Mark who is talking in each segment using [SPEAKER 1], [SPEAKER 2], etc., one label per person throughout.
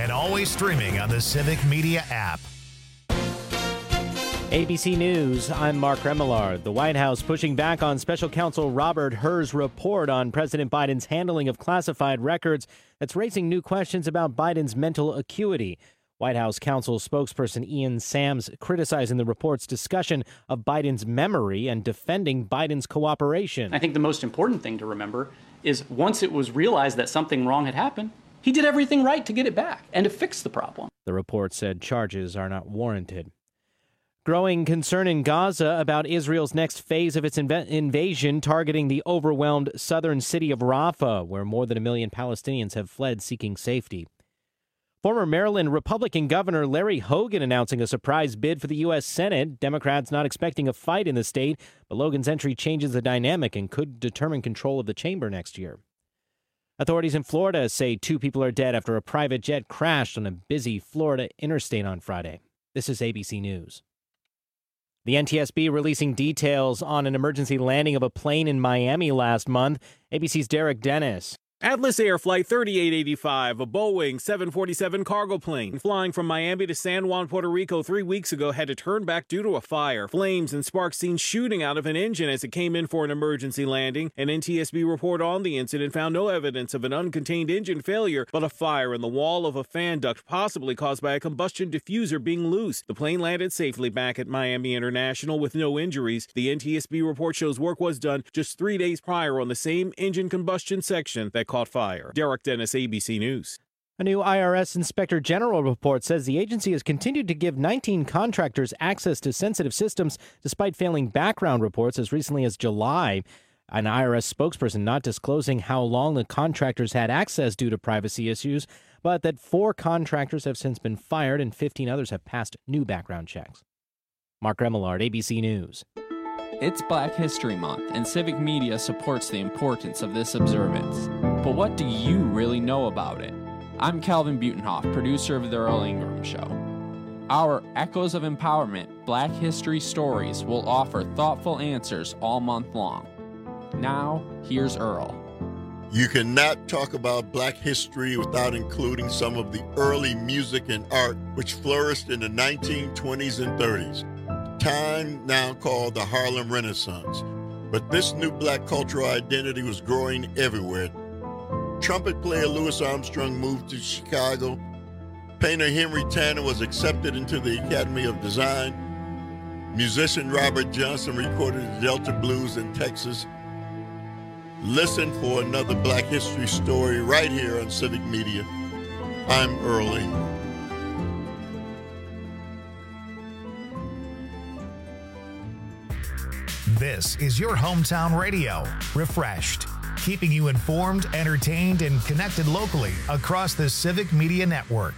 [SPEAKER 1] and always streaming on the Civic Media app.
[SPEAKER 2] ABC News, I'm Mark Remillard. The White House pushing back on Special Counsel Robert Hur's report on President Biden's handling of classified records that's raising new questions about Biden's mental acuity. White House counsel spokesperson Ian Sams criticizing the report's discussion of Biden's memory and defending Biden's cooperation.
[SPEAKER 3] I think the most important thing to remember is once it was realized that something wrong had happened, he did everything right to get it back and to fix the problem.
[SPEAKER 2] The report said charges are not warranted. Growing concern in Gaza about Israel's next phase of its invasion targeting the overwhelmed southern city of Rafah, where more than 1 million Palestinians have fled seeking safety. Former Maryland Republican Governor Larry Hogan announcing a surprise bid for the U.S. Senate. Democrats not expecting a fight in the state, but Hogan's entry changes the dynamic and could determine control of the chamber next year. Authorities in Florida say 2 people are dead after a private jet crashed on a busy Florida interstate on Friday. This is ABC News. The NTSB releasing details on an emergency landing of a plane in Miami last month. ABC's Derek Dennis.
[SPEAKER 4] Atlas Air Flight 3885, a Boeing 747 cargo plane flying from Miami to San Juan, Puerto Rico 3 weeks ago had to turn back due to a fire. Flames and sparks seen shooting out of an engine as it came in for an emergency landing. An NTSB report on the incident found no evidence of an uncontained engine failure, but a fire in the wall of a fan duct possibly caused by a combustion diffuser being loose. The plane landed safely back at Miami International with no injuries. The NTSB report shows work was done just 3 days prior on the same engine combustion section that caught fire. Derek Dennis, ABC News.
[SPEAKER 2] A new IRS Inspector General report says the agency has continued to give 19 contractors access to sensitive systems despite failing background reports as recently as July. An IRS spokesperson not disclosing how long the contractors had access due to privacy issues, but that 4 contractors have since been fired and 15 others have passed new background checks. Mark Remillard, ABC News.
[SPEAKER 5] It's Black History Month, and Civic Media supports the importance of this observance. But what do you really know about it? I'm Calvin Butenhoff, producer of The Earl Ingram Show. Our Echoes of Empowerment Black History Stories will offer thoughtful answers all month long. Now, here's Earl.
[SPEAKER 6] You cannot talk about Black history without including some of the early music and art which flourished in the 1920s and 30s. Time now called the Harlem Renaissance. But this new black cultural identity was growing everywhere. Trumpet player Louis Armstrong moved to Chicago. Painter Henry Tanner was accepted into the Academy of Design. Musician Robert Johnson recorded the Delta Blues in Texas. Listen for another Black history story right here on Civic Media. I'm Earl Ingram.
[SPEAKER 1] This is your hometown radio, Refreshed, keeping you informed, entertained, and connected locally across the Civic Media Network.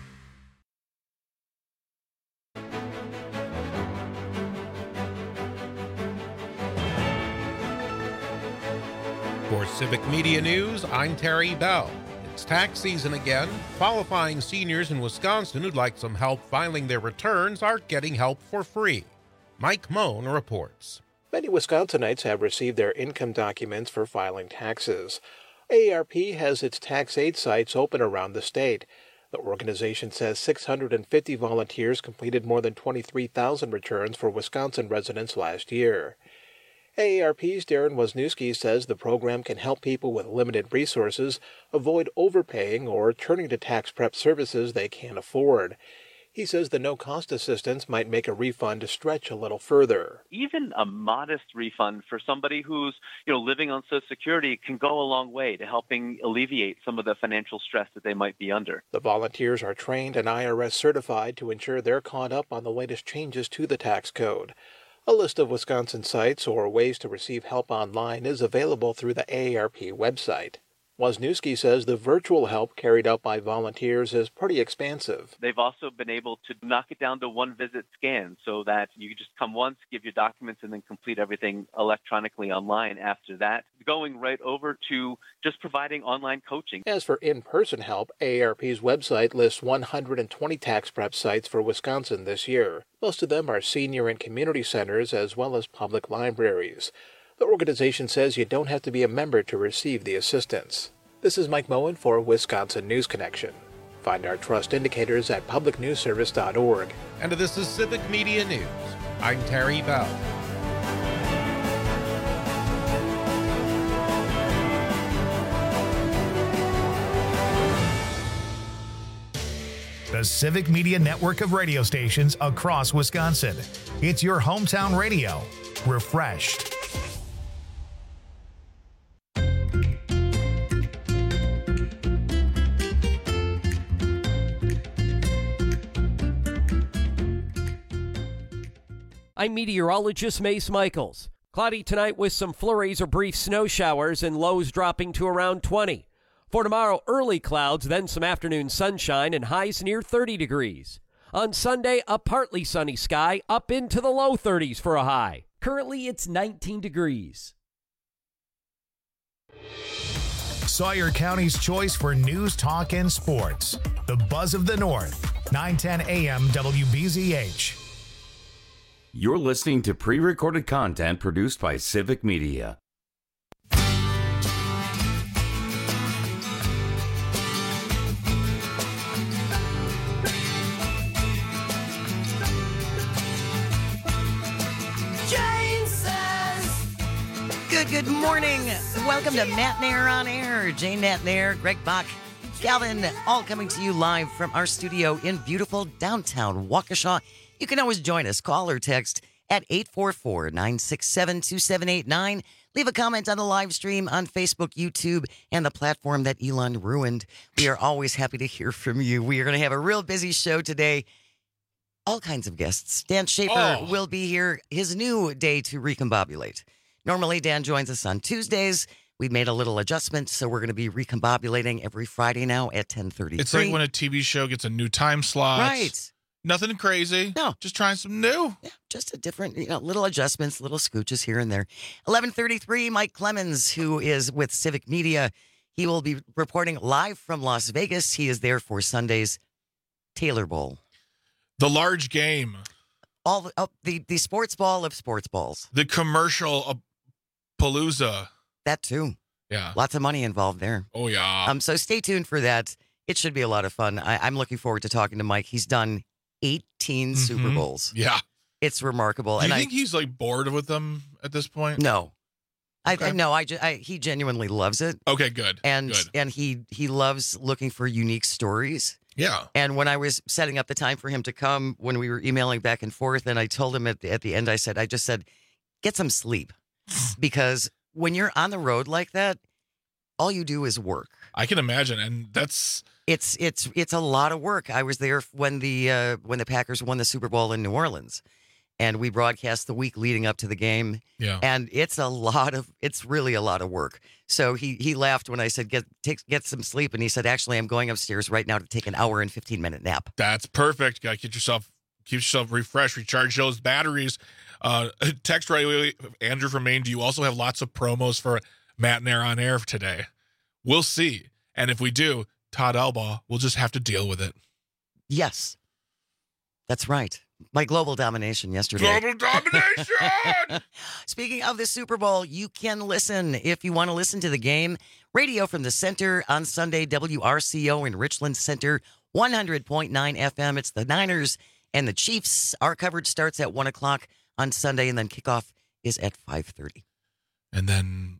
[SPEAKER 7] For Civic Media News, I'm Terry Bell. It's tax season again. Qualifying seniors in Wisconsin who'd like some help filing their returns are getting help for free. Mike Moan reports.
[SPEAKER 8] Many Wisconsinites have received their income documents for filing taxes. AARP has its tax aid sites open around the state. The organization says 650 volunteers completed more than 23,000 returns for Wisconsin residents last year. AARP's Darren Wisniewski says the program can help people with limited resources avoid overpaying or turning to tax prep services they can't afford. He says the no-cost assistance might make a refund stretch a little further.
[SPEAKER 9] Even a modest refund for somebody who's, living on Social Security can go a long way to helping alleviate some of the financial stress that they might be under.
[SPEAKER 8] The volunteers are trained and IRS certified to ensure they're caught up on the latest changes to the tax code. A list of Wisconsin sites or ways to receive help online is available through the AARP website. Wisniewski says the virtual help carried out by volunteers is pretty expansive.
[SPEAKER 9] They've also been able to knock it down to one-visit scan so that you just come once, give your documents, and then complete everything electronically online after that, going right over to just providing online coaching.
[SPEAKER 8] As for in-person help, AARP's website lists 120 tax prep sites for Wisconsin this year. Most of them are senior and community centers as well as public libraries. The organization says you don't have to be a member to receive the assistance. This is Mike Moen for Wisconsin News Connection. Find our trust indicators at publicnewsservice.org.
[SPEAKER 7] And this is Civic Media News. I'm Terry Bell.
[SPEAKER 1] The Civic Media network of radio stations across Wisconsin. It's your hometown radio. Refreshed.
[SPEAKER 10] I'm meteorologist Mace Michaels. Cloudy tonight with some flurries or brief snow showers and lows dropping to around 20. For tomorrow, early clouds, then some afternoon sunshine and highs near 30 degrees. On Sunday, a partly sunny sky up into the low 30s for a high. Currently, it's 19 degrees.
[SPEAKER 1] Sawyer County's choice for news, talk, and sports. The Buzz of the North. 910 AM WBZH.
[SPEAKER 11] You're listening to pre-recorded content produced by Civic Media.
[SPEAKER 12] Good morning. Welcome to Matt Nair on Air. Jane Matt Nair, Greg Bach, Calvin, all coming to you live from our studio in beautiful downtown Waukesha. You can always join us. Call or text at 844-967-2789. Leave a comment on the live stream on Facebook, YouTube, and the platform that Elon ruined. We are always happy to hear from you. We are going to have a real busy show today. All kinds of guests. Dan Schaefer will be here. His new day to recombobulate. Normally, Dan joins us on Tuesdays. We've made a little adjustment, so we're going to be recombobulating every Friday now at 10:30.
[SPEAKER 13] It's like when a TV show gets a new time slot.
[SPEAKER 12] Right.
[SPEAKER 13] Nothing crazy.
[SPEAKER 12] No.
[SPEAKER 13] Just trying some new.
[SPEAKER 12] Yeah, just a different, little adjustments, little scooches here and there. 11:33, Mike Clemens, who is with Civic Media. He will be reporting live from Las Vegas. He is there for Sunday's Taylor Bowl.
[SPEAKER 13] The large game.
[SPEAKER 12] The sports ball of sports balls.
[SPEAKER 13] The commercial palooza.
[SPEAKER 12] That too.
[SPEAKER 13] Yeah.
[SPEAKER 12] Lots of money involved there.
[SPEAKER 13] Oh, yeah.
[SPEAKER 12] So stay tuned for that. It should be a lot of fun. I'm looking forward to talking to Mike. He's done 18 Super Bowls.
[SPEAKER 13] Yeah.
[SPEAKER 12] It's remarkable.
[SPEAKER 13] Do you think he's like bored with them at this point?
[SPEAKER 12] No.
[SPEAKER 13] Okay.
[SPEAKER 12] He genuinely loves it.
[SPEAKER 13] Okay, good.
[SPEAKER 12] And he loves looking for unique stories.
[SPEAKER 13] Yeah.
[SPEAKER 12] And when I was setting up the time for him to come, when we were emailing back and forth, and I told him at the end, I just said, get some sleep. Because when you're on the road like that, all you do is work.
[SPEAKER 13] I can imagine. And
[SPEAKER 12] it's a lot of work. I was there when the Packers won the Super Bowl in New Orleans, and we broadcast the week leading up to the game.
[SPEAKER 13] Yeah.
[SPEAKER 12] And it's really a lot of work. So he laughed when I said, get some sleep. And he said, actually, I'm going upstairs right now to take an hour and 15-minute nap.
[SPEAKER 13] That's perfect. Got to keep yourself refreshed, recharge those batteries. Text right away, Andrew from Maine. Do you also have lots of promos for Matt Nair on Air today? We'll see. And if we do, Todd Elbaugh will just have to deal with it.
[SPEAKER 12] Yes. That's right. My global domination yesterday.
[SPEAKER 13] Global domination!
[SPEAKER 12] Speaking of the Super Bowl, you can listen if you want to listen to the game. Radio from the Center on Sunday, WRCO in Richland Center, 100.9 FM. It's the Niners and the Chiefs. Our coverage starts at 1 o'clock on Sunday, and then kickoff is at 5:30.
[SPEAKER 13] And then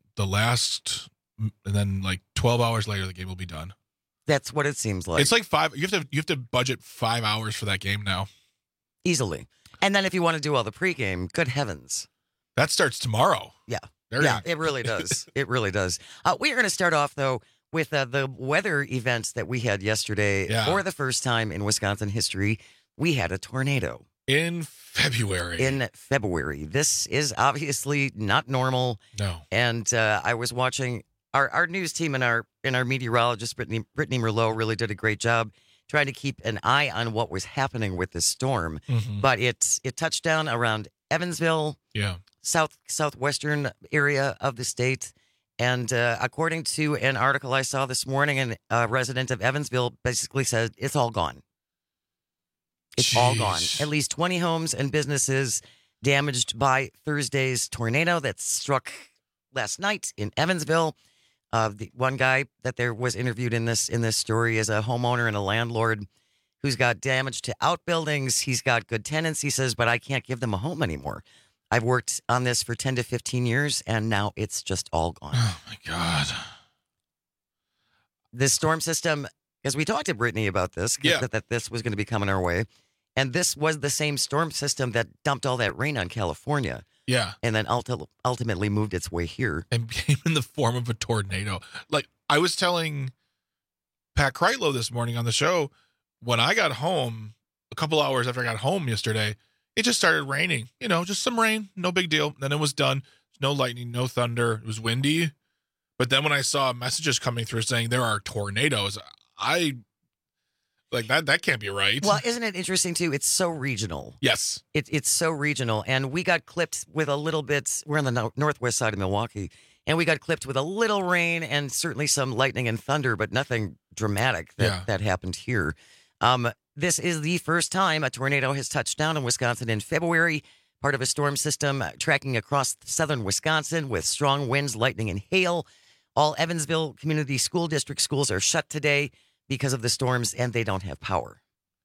[SPEAKER 13] like 12 hours later, the game will be done.
[SPEAKER 12] That's what it seems like.
[SPEAKER 13] It's like 5. You have to budget 5 hours for that game now.
[SPEAKER 12] Easily. And then if you want to do all the pregame, good heavens.
[SPEAKER 13] That starts tomorrow.
[SPEAKER 12] Yeah. It really does. It really does. We are going to start off, though, with the weather events that we had yesterday.
[SPEAKER 13] Yeah.
[SPEAKER 12] For the first time in Wisconsin history, we had a tornado.
[SPEAKER 13] In February.
[SPEAKER 12] This is obviously not normal.
[SPEAKER 13] No.
[SPEAKER 12] And I was watching our news team and our meteorologist, Brittany Merlot, really did a great job trying to keep an eye on what was happening with this storm.
[SPEAKER 13] Mm-hmm.
[SPEAKER 12] But it touched down around Evansville, southwestern area of the state. And according to an article I saw this morning, a resident of Evansville basically said it's all gone. It's all gone. At least 20 homes and businesses damaged by Thursday's tornado that struck last night in Evansville. The one guy that there was interviewed in this story is a homeowner and a landlord who's got damage to outbuildings. He's got good tenants, he says, but I can't give them a home anymore. I've worked on this for 10 to 15 years, and now it's just all gone.
[SPEAKER 13] Oh, my God.
[SPEAKER 12] This storm system, as we talked to Brittany about this, that this was going to be coming our way, and this was the same storm system that dumped all that rain on California.
[SPEAKER 13] Yeah.
[SPEAKER 12] And then ultimately moved its way here.
[SPEAKER 13] And came in the form of a tornado. Like, I was telling Pat Kreitlow this morning on the show, when I got home, a couple hours after I got home yesterday, it just started raining. You know, just some rain, no big deal. Then it was done. No lightning, no thunder. It was windy. But then when I saw messages coming through saying there are tornadoes, that can't be right.
[SPEAKER 12] Well, isn't it interesting, too? It's so regional.
[SPEAKER 13] Yes.
[SPEAKER 12] It's so regional. And we got clipped with a little bit. We're on the northwest side of Milwaukee. And we got clipped with a little rain and certainly some lightning and thunder, but nothing dramatic that happened here. This is the first time a tornado has touched down in Wisconsin in February, part of a storm system tracking across southern Wisconsin with strong winds, lightning, and hail. All Evansville Community School District schools are shut today because of the storms, and they don't have power.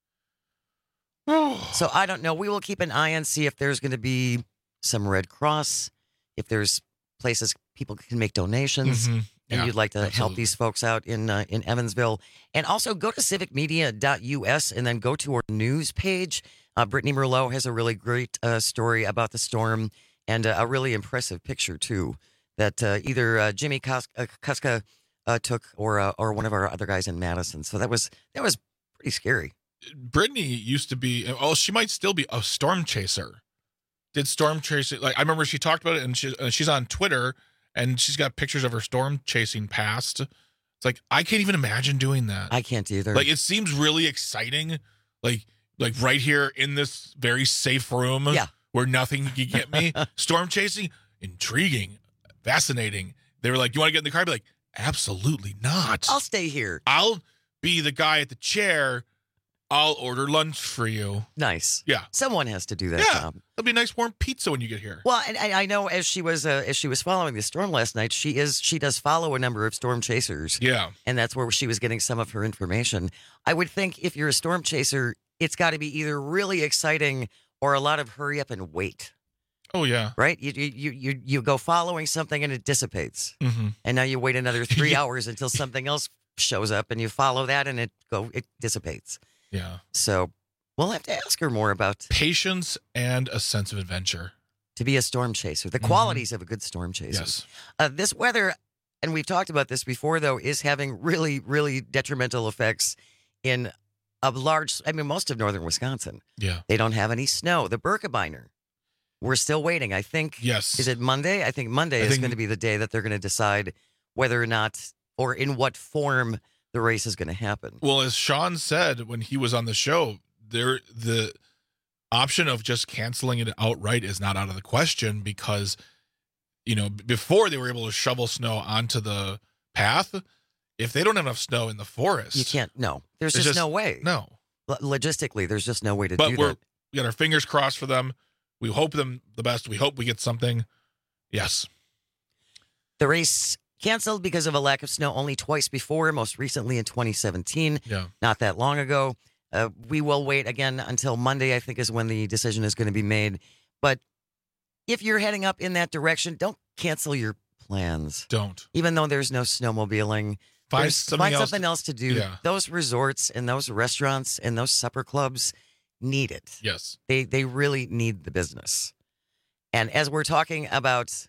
[SPEAKER 12] So I don't know. We will keep an eye and see if there's going to be some Red Cross, if there's places people can make donations.
[SPEAKER 13] Mm-hmm.
[SPEAKER 12] And you'd like to help these folks out in Evansville. And also go to civicmedia.us and then go to our news page. Brittany Merlot has a really great story about the storm and a really impressive picture, too, that either Jimmy Kuska took or one of our other guys in Madison. So that was pretty scary.
[SPEAKER 13] Brittany used to be, she might still be a storm chaser. Did storm chasing, I remember she talked about it, and she's on Twitter, and she's got pictures of her storm chasing past. It's like, I can't even imagine doing that.
[SPEAKER 12] I can't either.
[SPEAKER 13] Like, it seems really exciting. Like right here in this very safe room where nothing can get me. Storm chasing, intriguing, fascinating. They were like, you want to get in the car? I'd be like, absolutely not.
[SPEAKER 12] I'll stay here.
[SPEAKER 13] I'll be the guy at the chair. I'll order lunch for you.
[SPEAKER 12] Nice.
[SPEAKER 13] Yeah.
[SPEAKER 12] Someone has to do that job.
[SPEAKER 13] There'll be a nice warm pizza when you get here.
[SPEAKER 12] Well, and I know as she was following the storm last night, she does follow a number of storm chasers.
[SPEAKER 13] Yeah.
[SPEAKER 12] And that's where she was getting some of her information. I would think if you're a storm chaser, it's got to be either really exciting or a lot of hurry up and wait.
[SPEAKER 13] Oh yeah.
[SPEAKER 12] Right? You go following something and it dissipates.
[SPEAKER 13] Mm-hmm.
[SPEAKER 12] And now you wait another 3 hours until something else shows up and you follow that and it dissipates.
[SPEAKER 13] Yeah.
[SPEAKER 12] So we'll have to ask her more about
[SPEAKER 13] patience and a sense of adventure.
[SPEAKER 12] To be a storm chaser, the qualities of a good storm chaser.
[SPEAKER 13] Yes.
[SPEAKER 12] This weather, and we've talked about this before, though, is having really, really detrimental effects in most of northern Wisconsin.
[SPEAKER 13] Yeah.
[SPEAKER 12] They don't have any snow. The Birkebeiner, we're still waiting. I think.
[SPEAKER 13] Yes.
[SPEAKER 12] Is it Monday? I think Monday is going to be the day that they're going to decide whether or not or in what form the race is going to happen.
[SPEAKER 13] Well, as Sean said when he was on the show, the option of just canceling it outright is not out of the question because, before they were able to shovel snow onto the path, if they don't have enough snow in the forest,
[SPEAKER 12] you can't. No, there's just no way.
[SPEAKER 13] No,
[SPEAKER 12] logistically, there's just no way to do that.
[SPEAKER 13] We got our fingers crossed for them. We hope them the best. We hope we get something. Yes.
[SPEAKER 12] The race canceled because of a lack of snow only twice before, most recently in 2017.
[SPEAKER 13] Yeah.
[SPEAKER 12] Not that long ago. We will wait again until Monday, I think, is when the decision is going to be made. But if you're heading up in that direction, don't cancel your plans.
[SPEAKER 13] Don't.
[SPEAKER 12] Even though there's no snowmobiling.
[SPEAKER 13] Find
[SPEAKER 12] something else to do.
[SPEAKER 13] Yeah.
[SPEAKER 12] Those resorts and those restaurants and those supper clubs need it.
[SPEAKER 13] Yes.
[SPEAKER 12] They really need the business. And as we're talking about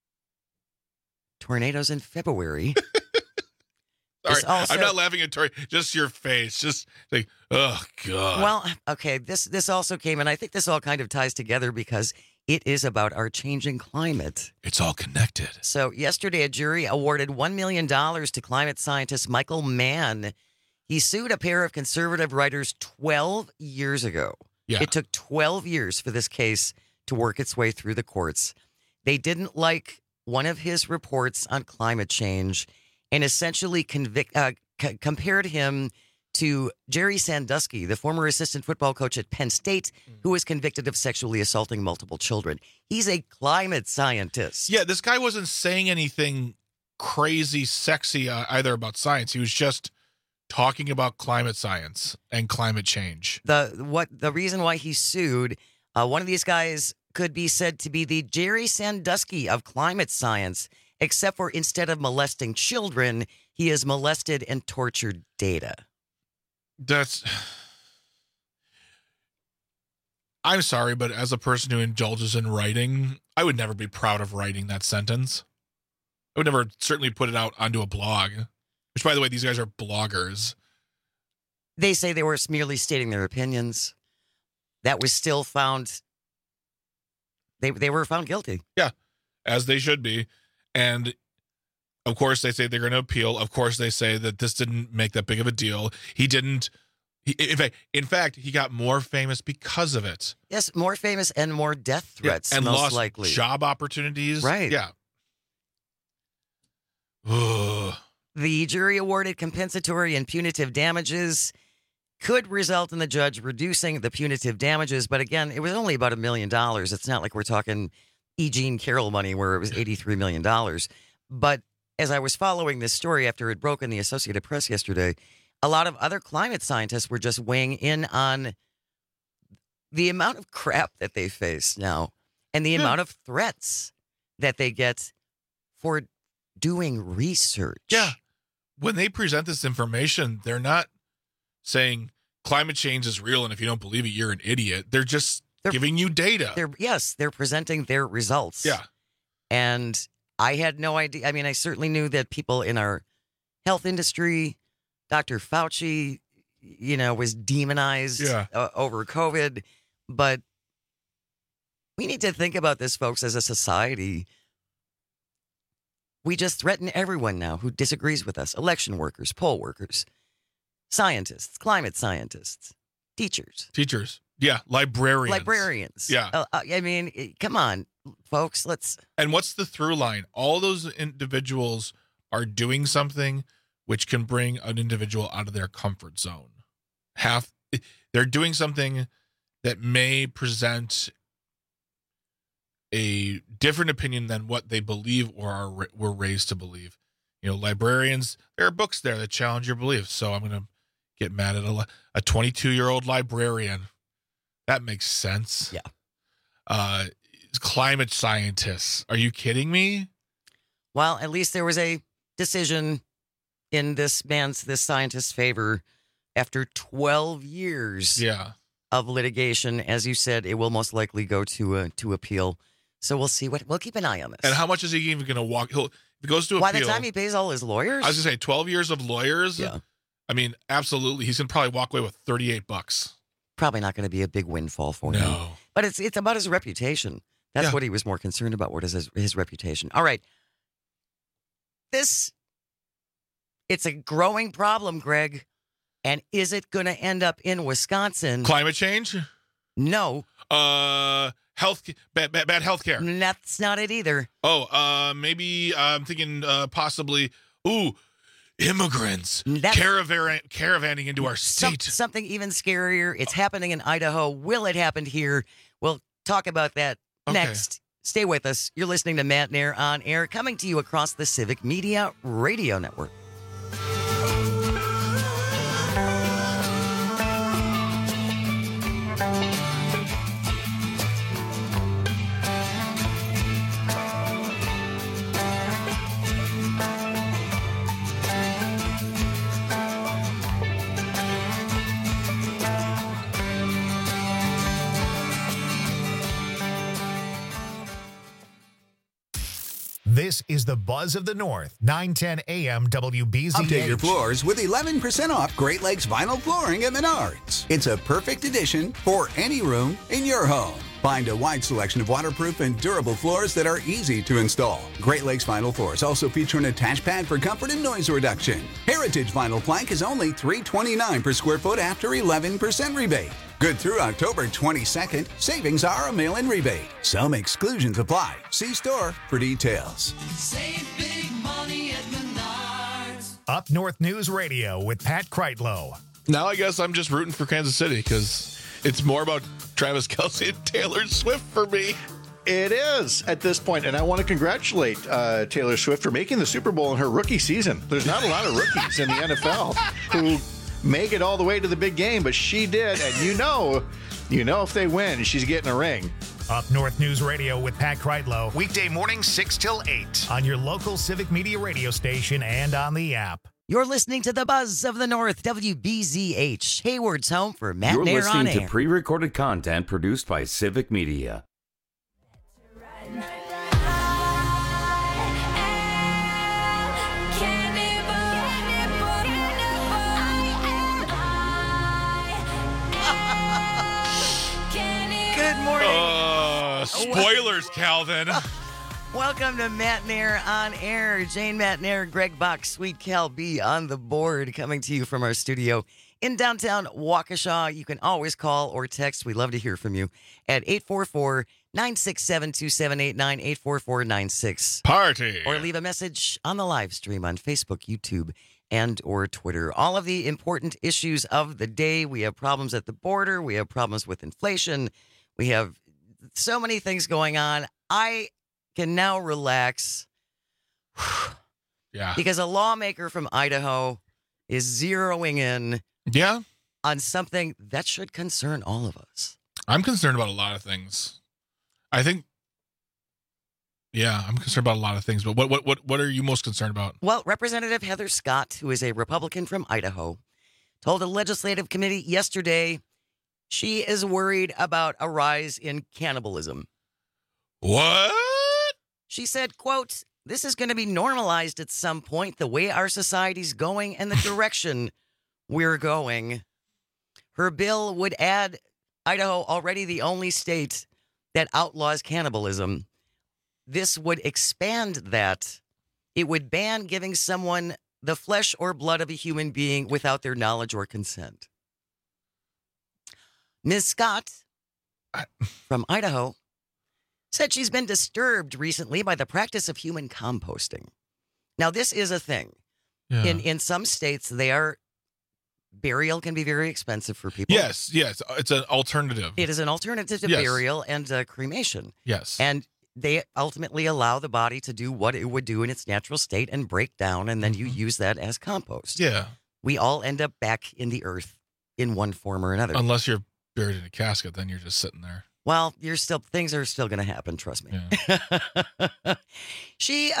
[SPEAKER 12] tornadoes in February.
[SPEAKER 13] Sorry, I'm not laughing at Tori. Just your face. Just like, oh, God.
[SPEAKER 12] Well, okay, this also came, and I think this all kind of ties together because it is about our changing climate.
[SPEAKER 13] It's all connected.
[SPEAKER 12] So yesterday, a jury awarded $1 million to climate scientist Michael Mann. He sued a pair of conservative writers 12 years ago.
[SPEAKER 13] Yeah.
[SPEAKER 12] It took 12 years for this case to work its way through the courts. They didn't like one of his reports on climate change and essentially compared him to Jerry Sandusky, the former assistant football coach at Penn State, who was convicted of sexually assaulting multiple children. He's a climate scientist.
[SPEAKER 13] Yeah, this guy wasn't saying anything crazy sexy either about science. He was just talking about climate science and climate change.
[SPEAKER 12] The reason why he sued, one of these guys could be said to be the Jerry Sandusky of climate science, except for instead of molesting children, he has molested and tortured data.
[SPEAKER 13] I'm sorry, but as a person who indulges in writing, I would never be proud of writing that sentence. I would never certainly put it out onto a blog, which, by the way, these guys are bloggers.
[SPEAKER 12] They say they were merely stating their opinions. That was still found. They were found guilty.
[SPEAKER 13] Yeah, as they should be. And, of course, they say they're going to appeal. Of course, they say that this didn't make that big of a deal. He didn't. In fact, he got more famous because of it.
[SPEAKER 12] Yes, more famous and more death threats,
[SPEAKER 13] and
[SPEAKER 12] most
[SPEAKER 13] lost
[SPEAKER 12] likely.
[SPEAKER 13] Job opportunities.
[SPEAKER 12] Right.
[SPEAKER 13] Yeah.
[SPEAKER 12] The jury awarded compensatory and punitive damages. Could result in the judge reducing the punitive damages. But again, it was only about $1 million. It's not like we're talking E. Jean Carroll money where it was $83 million. But as I was following this story after it broke in the Associated Press yesterday, a lot of other climate scientists were just weighing in on the amount of crap that they face now and the amount of threats that they get for doing research.
[SPEAKER 13] Yeah. When they present this information, they're not saying climate change is real and if you don't believe it, you're an idiot. They're giving you data.
[SPEAKER 12] They're presenting their results.
[SPEAKER 13] Yeah.
[SPEAKER 12] And I had no idea. I mean, I certainly knew that people in our health industry, Dr. Fauci, was demonized over COVID. But we need to think about this, folks, as a society. We just threaten everyone now who disagrees with us. Election workers, poll workers, scientists, climate scientists, teachers.
[SPEAKER 13] Yeah. Librarians.
[SPEAKER 12] Yeah. I mean, come on, folks.
[SPEAKER 13] And what's the through line? All those individuals are doing something which can bring an individual out of their comfort zone. They're doing something that may present a different opinion than what they believe or were raised to believe. Librarians, there are books there that challenge your beliefs. So I'm going to get mad at a 22-year-old librarian. That makes sense.
[SPEAKER 12] Yeah.
[SPEAKER 13] Climate scientists. Are you kidding me?
[SPEAKER 12] Well, at least there was a decision in this scientist's favor after 12 years of litigation. As you said, it will most likely go to appeal. So we'll see we'll keep an eye on this.
[SPEAKER 13] And how much is he even going to walk? If it goes to appeal.
[SPEAKER 12] By the time he pays all his lawyers?
[SPEAKER 13] I was going to say 12 years of lawyers.
[SPEAKER 12] Yeah.
[SPEAKER 13] I mean, absolutely. He's going to probably walk away with $38.
[SPEAKER 12] Probably not going to be a big windfall for him. But it's about his reputation. That's what he was more concerned about. What is his reputation? All right. It's a growing problem, Greg. And is it going to end up in Wisconsin?
[SPEAKER 13] Climate change?
[SPEAKER 12] No.
[SPEAKER 13] Bad health care.
[SPEAKER 12] That's not it either.
[SPEAKER 13] Oh, maybe I'm thinking possibly, immigrants caravanning into our state.
[SPEAKER 12] Something even scarier. It's happening in Idaho. Will it happen here? We'll talk about that next. Stay with us. You're listening to Matt Nair on Air, coming to you across the Civic Media Radio Network.
[SPEAKER 1] This is the Buzz of the North, 910 AM WBZH.
[SPEAKER 14] Update your floors with 11% off Great Lakes Vinyl Flooring at Menards. It's a perfect addition for any room in your home. Find a wide selection of waterproof and durable floors that are easy to install. Great Lakes Vinyl Floors also feature an attached pad for comfort and noise reduction. Heritage Vinyl Plank is only $329 per square foot after 11% rebate. Good through October 22nd. Savings are a mail-in rebate. Some exclusions apply. See store for details.
[SPEAKER 15] Save big money at Menards.
[SPEAKER 1] Up North News Radio with Pat Kreitlow.
[SPEAKER 13] Now I guess I'm just rooting for Kansas City because it's more about Travis Kelce and Taylor Swift for me.
[SPEAKER 16] It is at this point, and I want to congratulate Taylor Swift for making the Super Bowl in her rookie season. There's not a lot of rookies in the NFL who make it all the way to the big game, but she did, and you know if they win, she's getting a ring.
[SPEAKER 1] Up North News Radio with Pat Kreitlow, weekday mornings 6 till 8 on your local Civic Media radio station and on the app.
[SPEAKER 12] You're listening to the Buzz of the North, WBZH, Hayward's home for Matt
[SPEAKER 11] You're
[SPEAKER 12] Nair on
[SPEAKER 11] listening to
[SPEAKER 12] air.
[SPEAKER 11] pre-recorded content produced by Civic Media.
[SPEAKER 12] Good morning.
[SPEAKER 13] Spoilers, Calvin.
[SPEAKER 12] Welcome to Matt Nair on air. Jane Matt Nair, Greg Bach, Sweet Cal B on the board, coming to you from our studio in downtown Waukesha. You can always call or text. We love to hear from you at 844-967-2789, 844-96.
[SPEAKER 13] Party.
[SPEAKER 12] Or leave a message on the live stream on Facebook, YouTube, and or Twitter. All of the important issues of the day. We have problems at the border. We have problems with inflation. We have so many things going on. I can now relax.
[SPEAKER 13] Yeah.
[SPEAKER 12] Because a lawmaker from Idaho is zeroing in on something that should concern all of us.
[SPEAKER 13] I'm concerned about a lot of things. I think, I'm concerned about a lot of things, but what are you most concerned about?
[SPEAKER 12] Well, Representative Heather Scott, who is a Republican from Idaho, told a legislative committee yesterday she is worried about a rise in cannibalism.
[SPEAKER 13] What?
[SPEAKER 12] She said, quote, "This is going to be normalized at some point, the way our society's going and the direction we're going." Her bill would add Idaho, already the only state that outlaws cannibalism. This would expand that. It would ban giving someone the flesh or blood of a human being without their knowledge or consent. Ms. Scott from Idaho said she's been disturbed recently by the practice of human composting. Now, this is a thing.
[SPEAKER 13] Yeah.
[SPEAKER 12] In some states, burial can be very expensive for people.
[SPEAKER 13] Yes. It's an alternative.
[SPEAKER 12] It is an alternative to burial and cremation.
[SPEAKER 13] Yes.
[SPEAKER 12] And they ultimately allow the body to do what it would do in its natural state and break down, and then you use that as compost.
[SPEAKER 13] Yeah.
[SPEAKER 12] We all end up back in the earth in one form or another.
[SPEAKER 13] Unless you're buried in a casket, then you're just sitting there.
[SPEAKER 12] Well, things are still going to happen. Trust me.
[SPEAKER 13] Yeah.
[SPEAKER 12] She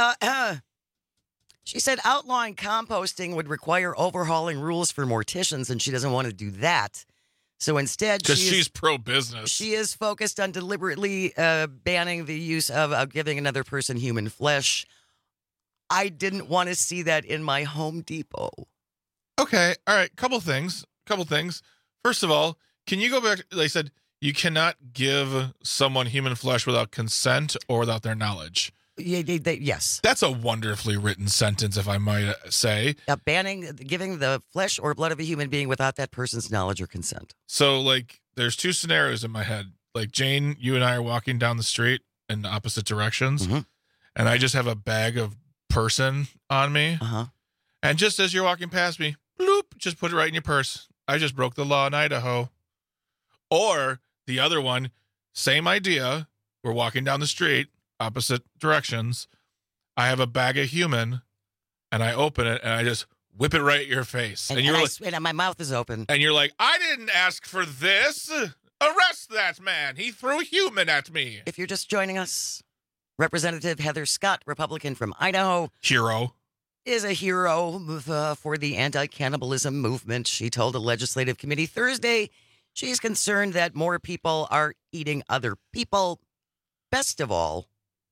[SPEAKER 12] said outlawing composting would require overhauling rules for morticians, and she doesn't want to do that. So instead,
[SPEAKER 13] because she's pro-business,
[SPEAKER 12] she is focused on deliberately banning the use of giving another person human flesh. I didn't want to see that in my Home Depot.
[SPEAKER 13] Okay, all right. Couple things. First of all, can you go back? They said you cannot give someone human flesh without consent or without their knowledge.
[SPEAKER 12] Yes.
[SPEAKER 13] That's a wonderfully written sentence, if I might say.
[SPEAKER 12] Banning giving the flesh or blood of a human being without that person's knowledge or consent.
[SPEAKER 13] So, there's two scenarios in my head. Jane, you and I are walking down the street in opposite directions, and I just have a bag of person on me. And just as you're walking past me, bloop, just put it right in your purse. I just broke the law in Idaho. Or the other one, same idea. We're walking down the street, opposite directions. I have a bag of human, and I open it, and I just whip it right at your face.
[SPEAKER 12] And my mouth is open.
[SPEAKER 13] And you're like, I didn't ask for this. Arrest that man. He threw human at me.
[SPEAKER 12] If you're just joining us, Representative Heather Scott, Republican from Idaho.
[SPEAKER 13] Hero.
[SPEAKER 12] Is a hero for the anti-cannibalism movement. She told a legislative committee Thursday she's concerned that more people are eating other people. Best of all,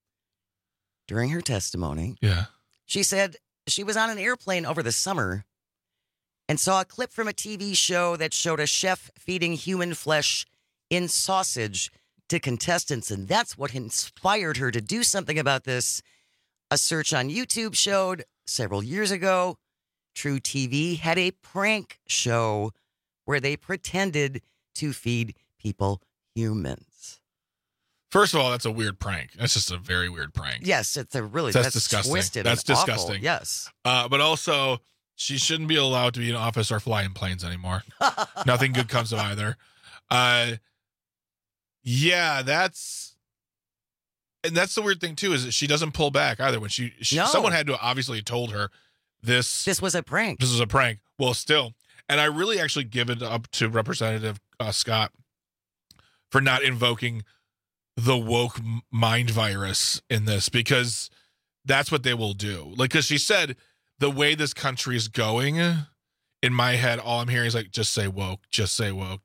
[SPEAKER 12] during her testimony, she said she was on an airplane over the summer and saw a clip from a TV show that showed a chef feeding human flesh in sausage to contestants, and that's what inspired her to do something about this. A search on YouTube showed several years ago, True TV had a prank show where they pretended to feed people humans.
[SPEAKER 13] First of all, that's a weird prank. That's just a very weird prank.
[SPEAKER 12] Yes, that's disgusting. Twisted.
[SPEAKER 13] That's disgusting.
[SPEAKER 12] Awful. Yes.
[SPEAKER 13] But also, she shouldn't be allowed to be in office or fly in planes anymore. Nothing good comes of either. Yeah, that's And that's the weird thing too, is that she doesn't pull back either. When
[SPEAKER 12] No.
[SPEAKER 13] someone had to havobviously have told her this
[SPEAKER 12] was a prank.
[SPEAKER 13] This was a prank. Well, still, and I really actually give it up to Representative Scott for not invoking the woke mind virus in this, because that's what they will do. Like, because she said the way this country is going, in my head, all I'm hearing is like, just say woke, just say woke.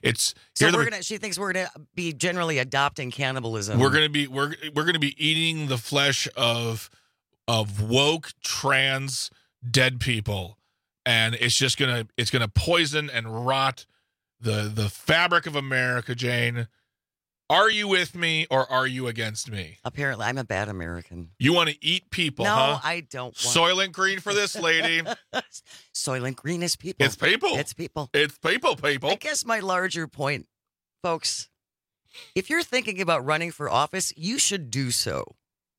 [SPEAKER 12] She thinks we're gonna be generally adopting cannibalism.
[SPEAKER 13] We're gonna be eating the flesh of woke trans dead people, and it's gonna poison and rot the fabric of America. Jane, are you with me or are you against me?
[SPEAKER 12] Apparently, I'm a bad American.
[SPEAKER 13] You want to eat people?
[SPEAKER 12] No,
[SPEAKER 13] huh?
[SPEAKER 12] I don't.
[SPEAKER 13] Soylent Green for this lady.
[SPEAKER 12] Soylent Green is people.
[SPEAKER 13] It's people.
[SPEAKER 12] It's people.
[SPEAKER 13] It's people.
[SPEAKER 12] I guess my larger point, folks, if you're thinking about running for office, you should do so.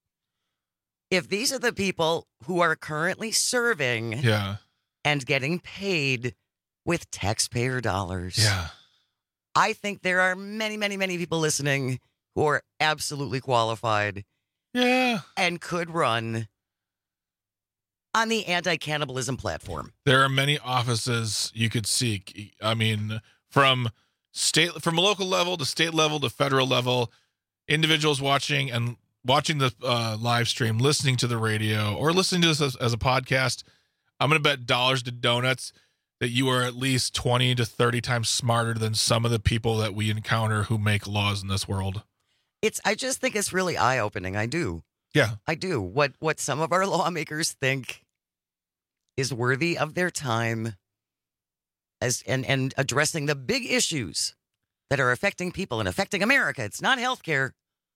[SPEAKER 12] If these are the people who are currently serving and getting paid with taxpayer dollars, I think there are many, many, many people listening who are absolutely qualified and could run on the anti-cannibalism platform.
[SPEAKER 13] There are many offices you could seek. I mean, from local level to state level to federal level, individuals watching the live stream, listening to the radio, or listening to this as a podcast, I'm going to bet dollars to donuts that you are at least 20 to 30 times smarter than some of the people that we encounter who make laws in this world.
[SPEAKER 12] I just think it's really eye-opening. I do.
[SPEAKER 13] Yeah.
[SPEAKER 12] I do. What some of our lawmakers think is worthy of their time and addressing the big issues that are affecting people and affecting America. It's not healthcare.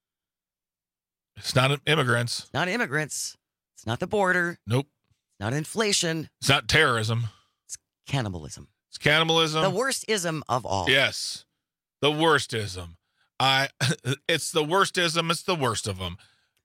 [SPEAKER 13] It's not immigrants.
[SPEAKER 12] It's not immigrants. It's not the border.
[SPEAKER 13] Nope.
[SPEAKER 12] It's not inflation.
[SPEAKER 13] It's not terrorism.
[SPEAKER 12] It's cannibalism.
[SPEAKER 13] It's cannibalism.
[SPEAKER 12] The worst ism of all.
[SPEAKER 13] Yes. The worst ism. It's the worst ism. It's the worst of them.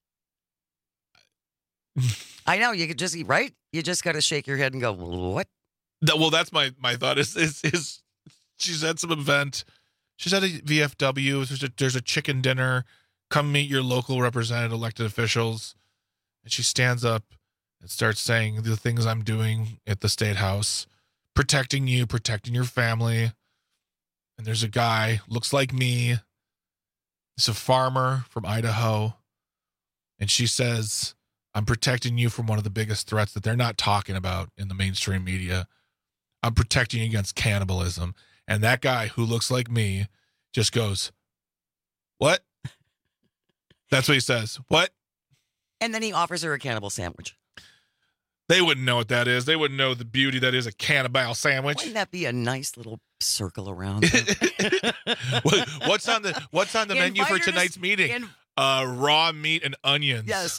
[SPEAKER 12] I know. You could just eat, right? You just got to shake your head and go, what?
[SPEAKER 13] Well, that's my thought is she's at some event. She's at a VFW. There's a chicken dinner. Come meet your local representative, elected officials. And she stands up and starts saying the things I'm doing at the State House, protecting you, protecting your family. And there's a guy, looks like me. He's a farmer from Idaho. And she says, I'm protecting you from one of the biggest threats that they're not talking about in the mainstream media. I'm protecting you against cannibalism. And that guy who looks like me just goes, what? That's what he says. What?
[SPEAKER 12] And then he offers her a cannibal sandwich.
[SPEAKER 13] They wouldn't know what that is. They wouldn't know the beauty that is a cannibal sandwich.
[SPEAKER 12] Wouldn't that be a nice little circle around?
[SPEAKER 13] What's on the menu for tonight's meeting? Raw meat and onions.
[SPEAKER 12] Yes,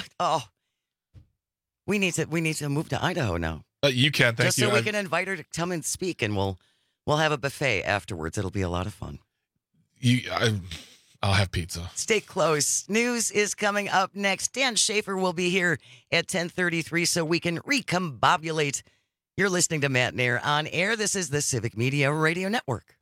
[SPEAKER 12] we need to move to Idaho now.
[SPEAKER 13] You can, thank
[SPEAKER 12] you. Just so we can invite her to come and speak, and we'll have a buffet afterwards. It'll be a lot of fun.
[SPEAKER 13] I'll have pizza.
[SPEAKER 12] Stay close. News is coming up next. Dan Schaefer will be here at 10:33 so we can recombobulate. You're listening to Matt Nair on air. This is the Civic Media Radio Network.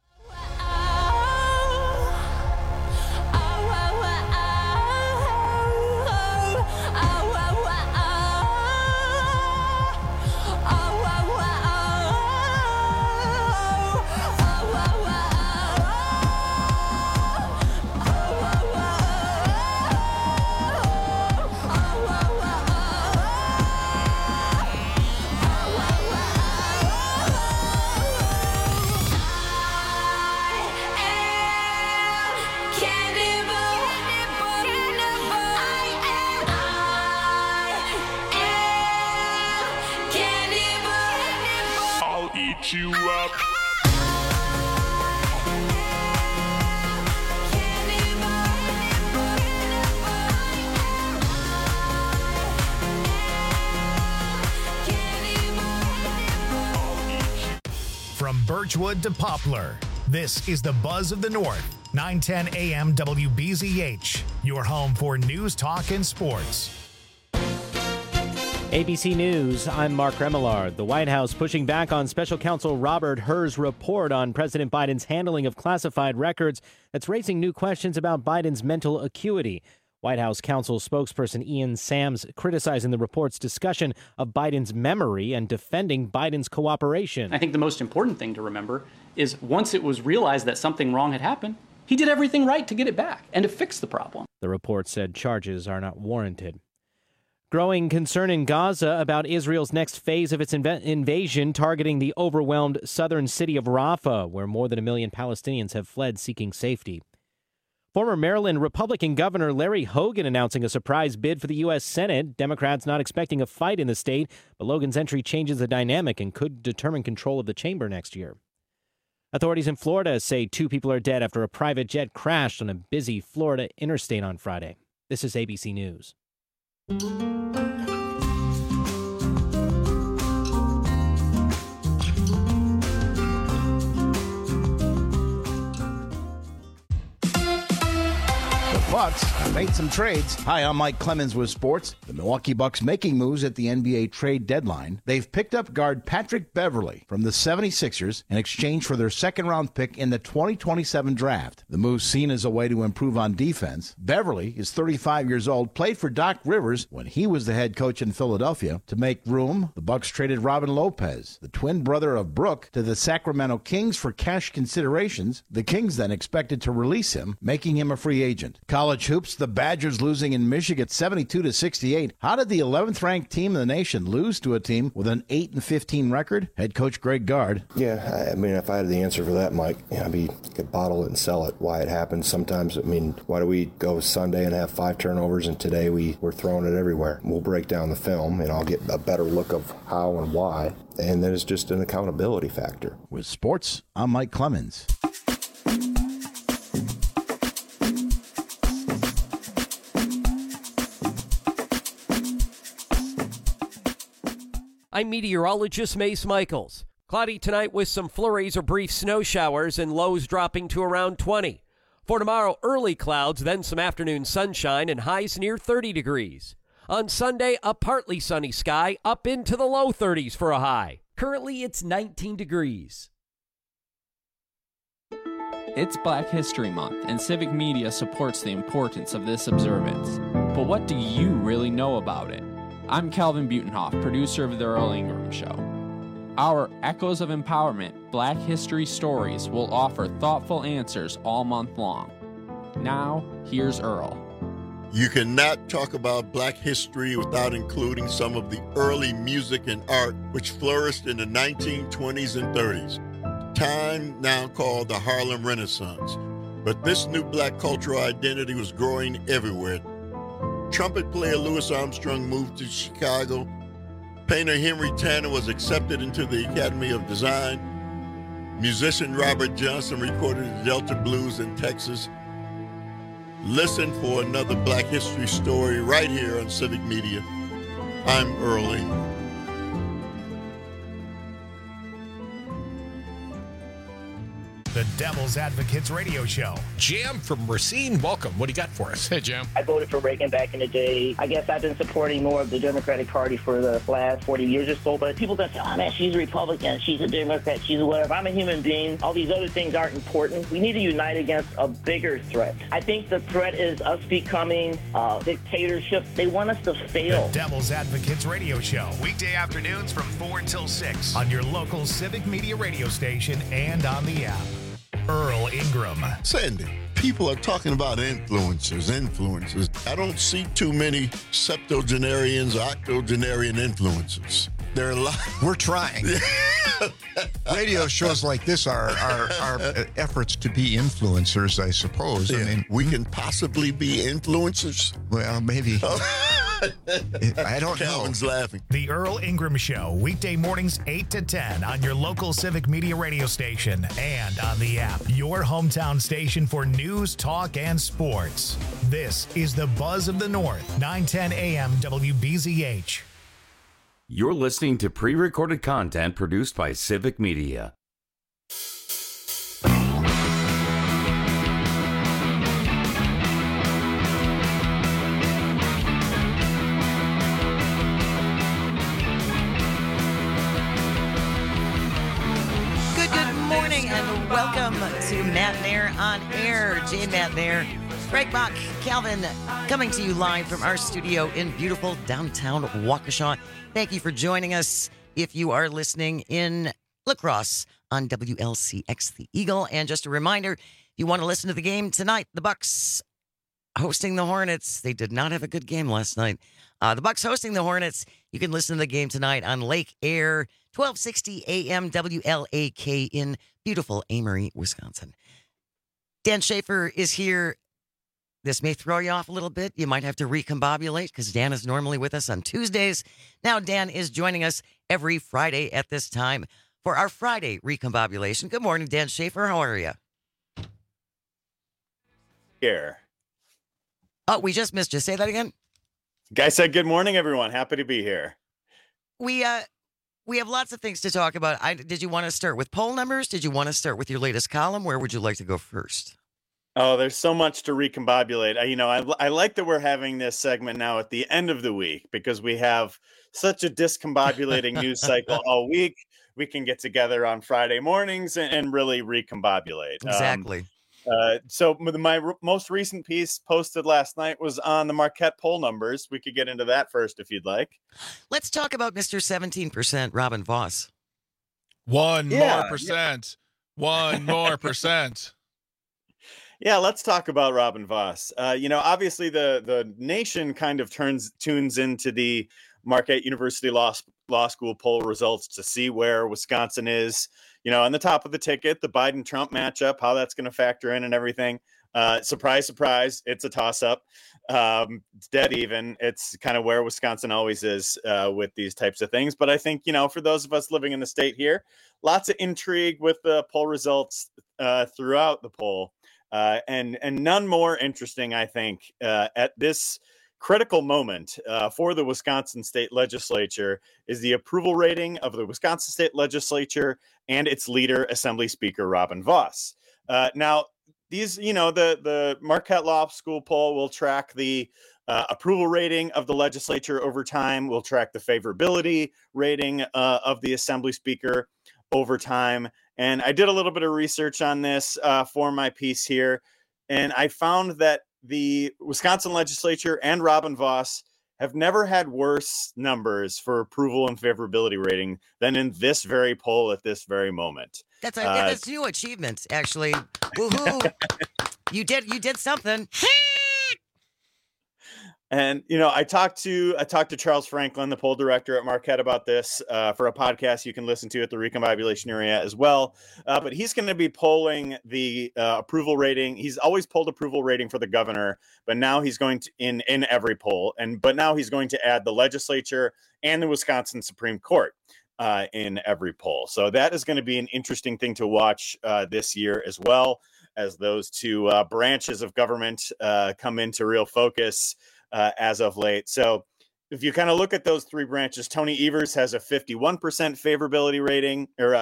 [SPEAKER 15] You up.
[SPEAKER 1] From Birchwood to Poplar, this is the Buzz of the North, 910 AM WBZH, your home for news, talk, and sports.
[SPEAKER 2] ABC News, I'm Mark Remillard. The White House pushing back on special counsel Robert Hur's report on President Biden's handling of classified records that's raising new questions about Biden's mental acuity. White House counsel spokesperson Ian Sams criticizing the report's discussion of Biden's memory and defending Biden's cooperation.
[SPEAKER 3] I think the most important thing to remember is once it was realized that something wrong had happened, he did everything right to get it back and to fix the problem.
[SPEAKER 2] The report said charges are not warranted. Growing concern in Gaza about Israel's next phase of its invasion, targeting the overwhelmed southern city of Rafah, where more than 1 million Palestinians have fled seeking safety. Former Maryland Republican Governor Larry Hogan announcing a surprise bid for the U.S. Senate. Democrats not expecting a fight in the state, but Logan's entry changes the dynamic and could determine control of the chamber next year. Authorities in Florida say 2 people are dead after a private jet crashed on a busy Florida interstate on Friday. This is ABC News.
[SPEAKER 17] Bucks have made some trades. Hi, I'm Mike Clemens with sports. The Milwaukee Bucks making moves at the NBA trade deadline. They've picked up guard Patrick Beverley from the 76ers in exchange for their second-round pick in the 2027 draft. The move seen as a way to improve on defense. Beverley is 35 years old, played for Doc Rivers when he was the head coach in Philadelphia. To make room, the Bucks traded Robin Lopez, the twin brother of Brooke, to the Sacramento Kings for cash considerations. The Kings then expected to release him, making him a free agent. College hoops, the Badgers losing in Michigan 72-68. How did the 11th-ranked team in the nation lose to a team with an 8-15 record? Head coach Greg Gard.
[SPEAKER 18] Yeah, I mean, if I had the answer for that, Mike, you could bottle it and sell it. Why it happens sometimes. I mean, why do we go Sunday and have 5 turnovers and today we're throwing it everywhere? We'll break down the film and I'll get a better look of how and why. And then it's just an accountability factor.
[SPEAKER 17] With sports, I'm Mike Clemens.
[SPEAKER 10] I'm meteorologist Mace Michaels. Cloudy tonight with some flurries or brief snow showers and lows dropping to around 20. For tomorrow, early clouds, then some afternoon sunshine and highs near 30 degrees. On Sunday, a partly sunny sky up into the low 30s for a high. Currently, it's 19 degrees.
[SPEAKER 5] It's Black History Month, and Civic Media supports the importance of this observance. But what do you really know about it? I'm Calvin Butenhoff, producer of The Earl Ingram Show. Our Echoes of Empowerment Black History Stories will offer thoughtful answers all month long. Now, here's Earl.
[SPEAKER 6] You cannot talk about Black history without including some of the early music and art which flourished in the 1920s and 30s, time now called the Harlem Renaissance. But this new Black cultural identity was growing everywhere. Trumpet player Louis Armstrong moved to Chicago. Painter Henry Tanner was accepted into the Academy of Design. Musician Robert Johnson recorded the Delta Blues in Texas. Listen for another Black history story right here on Civic Media. I'm Earl Ingram.
[SPEAKER 1] The Devil's Advocates Radio Show.
[SPEAKER 19] Jam from Racine, welcome. What do you got for us? Hey, Jam.
[SPEAKER 20] I voted for Reagan back in the day. I guess I've been supporting more of the Democratic Party for the last 40 years or so, but people that say, oh man, she's a Republican, she's a Democrat, she's a whatever. I'm a human being. All these other things aren't important. We need to unite against a bigger threat. I think the threat is us becoming a dictatorship. They want us to fail.
[SPEAKER 1] The Devil's Advocates Radio Show. Weekday afternoons from 4 until 6 on your local Civic Media radio station and on the app. Earl Ingram.
[SPEAKER 6] Sandy, people are talking about influencers. I don't see too many septuagenarians or octogenarian influencers. There are a lot.
[SPEAKER 21] We're trying. Radio shows like this are efforts to be influencers, I suppose.
[SPEAKER 6] Yeah.
[SPEAKER 21] I mean,
[SPEAKER 6] we can possibly be influencers.
[SPEAKER 21] Well, maybe. I don't
[SPEAKER 6] Calvin's
[SPEAKER 21] know.
[SPEAKER 6] laughing.
[SPEAKER 1] The Earl Ingram Show, weekday mornings 8 to 10 on your local Civic Media radio station and on the app. Your hometown station for news, talk, and sports. This is the Buzz of the North, 910 AM WBZH.
[SPEAKER 11] You're listening to pre-recorded content produced by Civic Media.
[SPEAKER 12] Good morning and welcome to Matt Nair on Air. Jay Matt Nair Greg Bach, Calvin, coming to you live from our studio in beautiful downtown Waukesha. Thank you for joining us. If you are listening in La Crosse on WLCX The Eagle, and just a reminder, if you want to listen to the game tonight, the Bucks hosting the Hornets. They did not have a good game last night. The Bucks hosting the Hornets. You can listen to the game tonight on Lake Air, 1260 AM WLAK in beautiful Amory, Wisconsin. Dan Schaefer is here. This may throw you off a little bit. You might have to recombobulate because Dan is normally with us on Tuesdays. Now Dan is joining us every Friday at this time for our Friday recombobulation. Good morning, Dan Schaefer. How are you?
[SPEAKER 4] Here.
[SPEAKER 12] Oh, we just missed you. Say that again.
[SPEAKER 4] Guy said, good morning, everyone. Happy to be here.
[SPEAKER 12] We have lots of things to talk about. Did you want to start with poll numbers? Did you want to start with your latest column? Where would you like to go first?
[SPEAKER 4] Oh, there's so much to recombobulate. I like that we're having this segment now at the end of the week because we have such a discombobulating news cycle all week. We can get together on Friday mornings and really recombobulate.
[SPEAKER 12] Exactly.
[SPEAKER 4] So my most recent piece posted last night was on the Marquette poll numbers. We could get into that first if you'd like.
[SPEAKER 12] Let's talk about Mr. 17%, Robin Voss.
[SPEAKER 13] One more percent.
[SPEAKER 4] Yeah, let's talk about Robin Voss. Obviously the nation kind of tunes into the Marquette University Law School poll results to see where Wisconsin is, on the top of the ticket, the Biden-Trump matchup, how that's going to factor in and everything. Surprise, surprise, it's a toss-up. It's dead even. It's kind of where Wisconsin always is with these types of things. But I think, for those of us living in the state here, lots of intrigue with the poll results throughout the poll. And none more interesting, I think, at this critical moment for the Wisconsin State Legislature is the approval rating of the Wisconsin State Legislature and its leader, Assembly Speaker Robin Voss. Now, these, the Marquette Law School poll will track the approval rating of the legislature over time. We'll track the favorability rating of the Assembly Speaker over time. And I did a little bit of research on this for my piece here, and I found that the Wisconsin legislature and Robin Voss have never had worse numbers for approval and favorability rating than in this very poll at this very moment.
[SPEAKER 12] That's a new achievement, actually. Woohoo! You did something.
[SPEAKER 4] And I talked to Charles Franklin, the poll director at Marquette, about this for a podcast you can listen to at the Recombobulation area as well. But he's going to be polling the approval rating. He's always polled approval rating for the governor, but now he's going to in every poll. But now he's going to add the legislature and the Wisconsin Supreme Court in every poll. So that is going to be an interesting thing to watch this year as well, as those two branches of government come into real focus as of late. So if you kind of look at those three branches, Tony Evers has a 51% favorability rating, or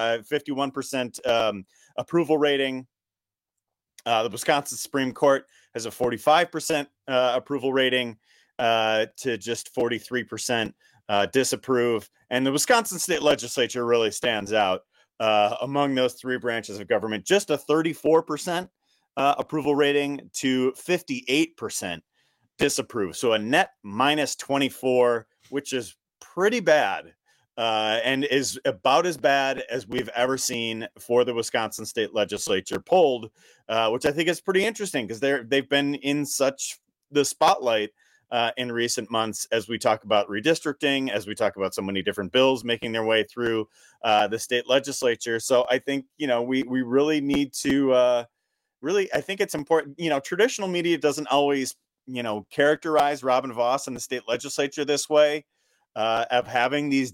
[SPEAKER 4] 51% approval rating. The Wisconsin Supreme Court has a 45% approval rating to just 43% disapprove. And the Wisconsin State Legislature really stands out among those three branches of government. Just a 34% approval rating to 58% disapprove. So a net minus 24, which is pretty bad and is about as bad as we've ever seen for the Wisconsin State Legislature polled, which I think is pretty interesting because they've been in such the spotlight in recent months as we talk about redistricting, as we talk about so many different bills making their way through the state legislature. So I think, we really need to I think it's important, traditional media doesn't always characterize Robin Voss and the state legislature this way, of having these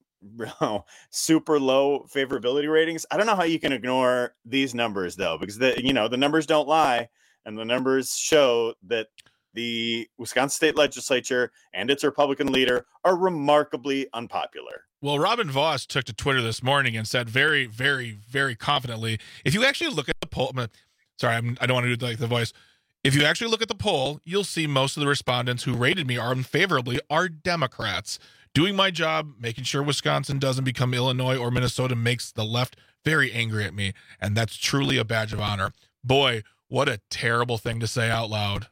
[SPEAKER 4] super low favorability ratings. I don't know how you can ignore these numbers though, because the numbers don't lie, and the numbers show that the Wisconsin State Legislature and its Republican leader are remarkably unpopular.
[SPEAKER 13] Well, Robin Voss took to Twitter this morning and said very, very, very confidently, if you actually look at the poll, I don't want to do like the voice. If you actually look at the poll, you'll see most of the respondents who rated me unfavorably are Democrats. Doing my job, making sure Wisconsin doesn't become Illinois or Minnesota makes the left very angry at me, and that's truly a badge of honor. Boy, What a terrible thing to say out loud.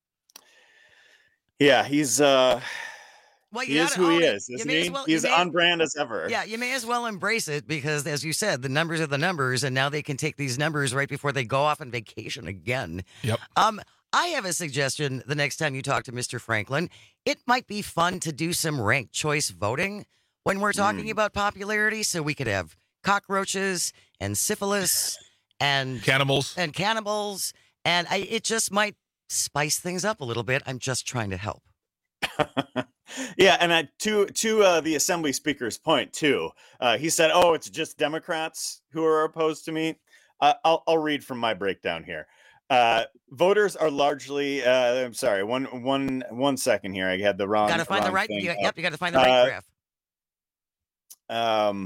[SPEAKER 4] Yeah, he's
[SPEAKER 12] Well,
[SPEAKER 4] he is who he is, isn't he? He's on brand as ever.
[SPEAKER 12] Yeah, you may as well embrace it because, as you said, the numbers are the numbers, and now they can take these numbers right before they go off on vacation again.
[SPEAKER 13] Yep.
[SPEAKER 12] I have a suggestion the next time you talk to Mr. Franklin. It might be fun to do some ranked choice voting when we're talking about popularity, so we could have cockroaches and syphilis and
[SPEAKER 13] cannibals.
[SPEAKER 12] And it just might spice things up a little bit. I'm just trying to help.
[SPEAKER 4] Yeah, and to the Assembly Speaker's point too, he said, "Oh, it's just Democrats who are opposed to me." I'll read from my breakdown here. Voters are largely. I'm sorry. One second here. I had the wrong.
[SPEAKER 12] Got to find the right.
[SPEAKER 4] thing.
[SPEAKER 12] You got to find the right graph.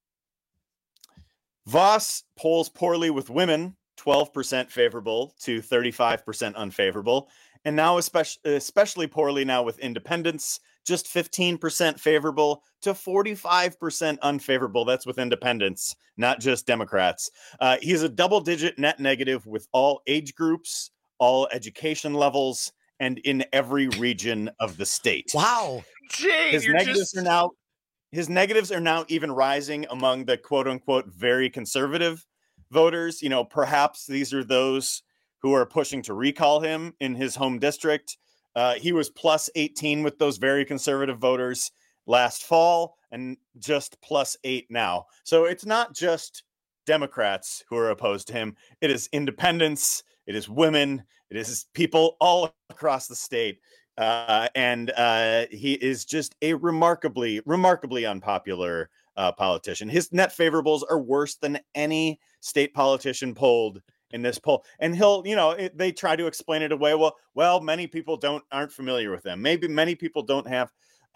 [SPEAKER 4] Voss polls poorly with women, 12% favorable to 35% unfavorable. And now especially poorly now with independents, just 15% favorable to 45% unfavorable. That's with independents, not just Democrats. He's a double-digit net negative with all age groups, all education levels, and in every region of the state.
[SPEAKER 12] Wow.
[SPEAKER 13] Jay,
[SPEAKER 4] His negatives are now even rising among the quote-unquote very conservative voters. You know, perhaps these are those who are pushing to recall him in his home district. He was plus 18 with those very conservative voters last fall and just plus 8 now. So it's not just Democrats who are opposed to him. It is independents. It is women. It is people all across the state. And he is just a remarkably unpopular politician. His net favorables are worse than any state politician polled in this poll. And he'll, they try to explain it away. Well, many people aren't familiar with him. Maybe many people don't have,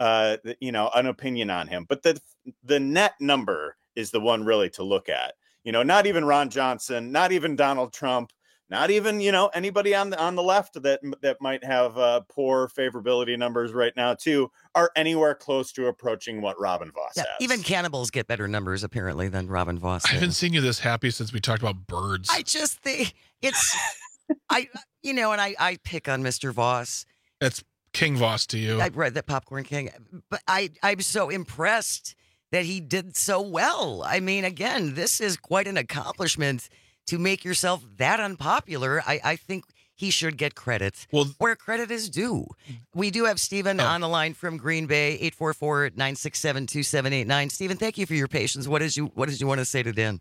[SPEAKER 4] an opinion on him. But the net number is the one really to look at. Not even Ron Johnson, not even Donald Trump, not even, anybody on the left that might have poor favorability numbers right now too, are anywhere close to approaching what Robin Voss has.
[SPEAKER 12] Even cannibals get better numbers apparently than Robin Voss.
[SPEAKER 13] I haven't seen you this happy since we talked about birds.
[SPEAKER 12] I just think it's, I pick on Mr. Voss.
[SPEAKER 13] That's King Voss to you.
[SPEAKER 12] I read that Popcorn King, but I'm so impressed that he did so well. I mean, again, this is quite an accomplishment to make yourself that unpopular. I think he should get credit where credit is due. We do have Stephen on the line from Green Bay, 844-967-2789. Stephen, thank you for your patience. What did you want to say to Dan?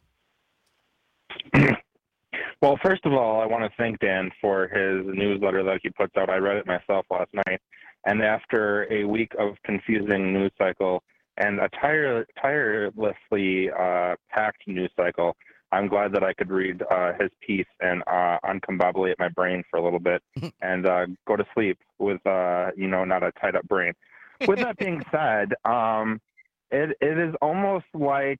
[SPEAKER 9] Well, first of all, I want to thank Dan for his newsletter that he puts out. I read it myself last night. And after a week of confusing news cycle and a tirelessly packed news cycle, I'm glad that I could read his piece and uncombobulate my brain for a little bit and go to sleep with, not a tied up brain. With that being said, it is almost like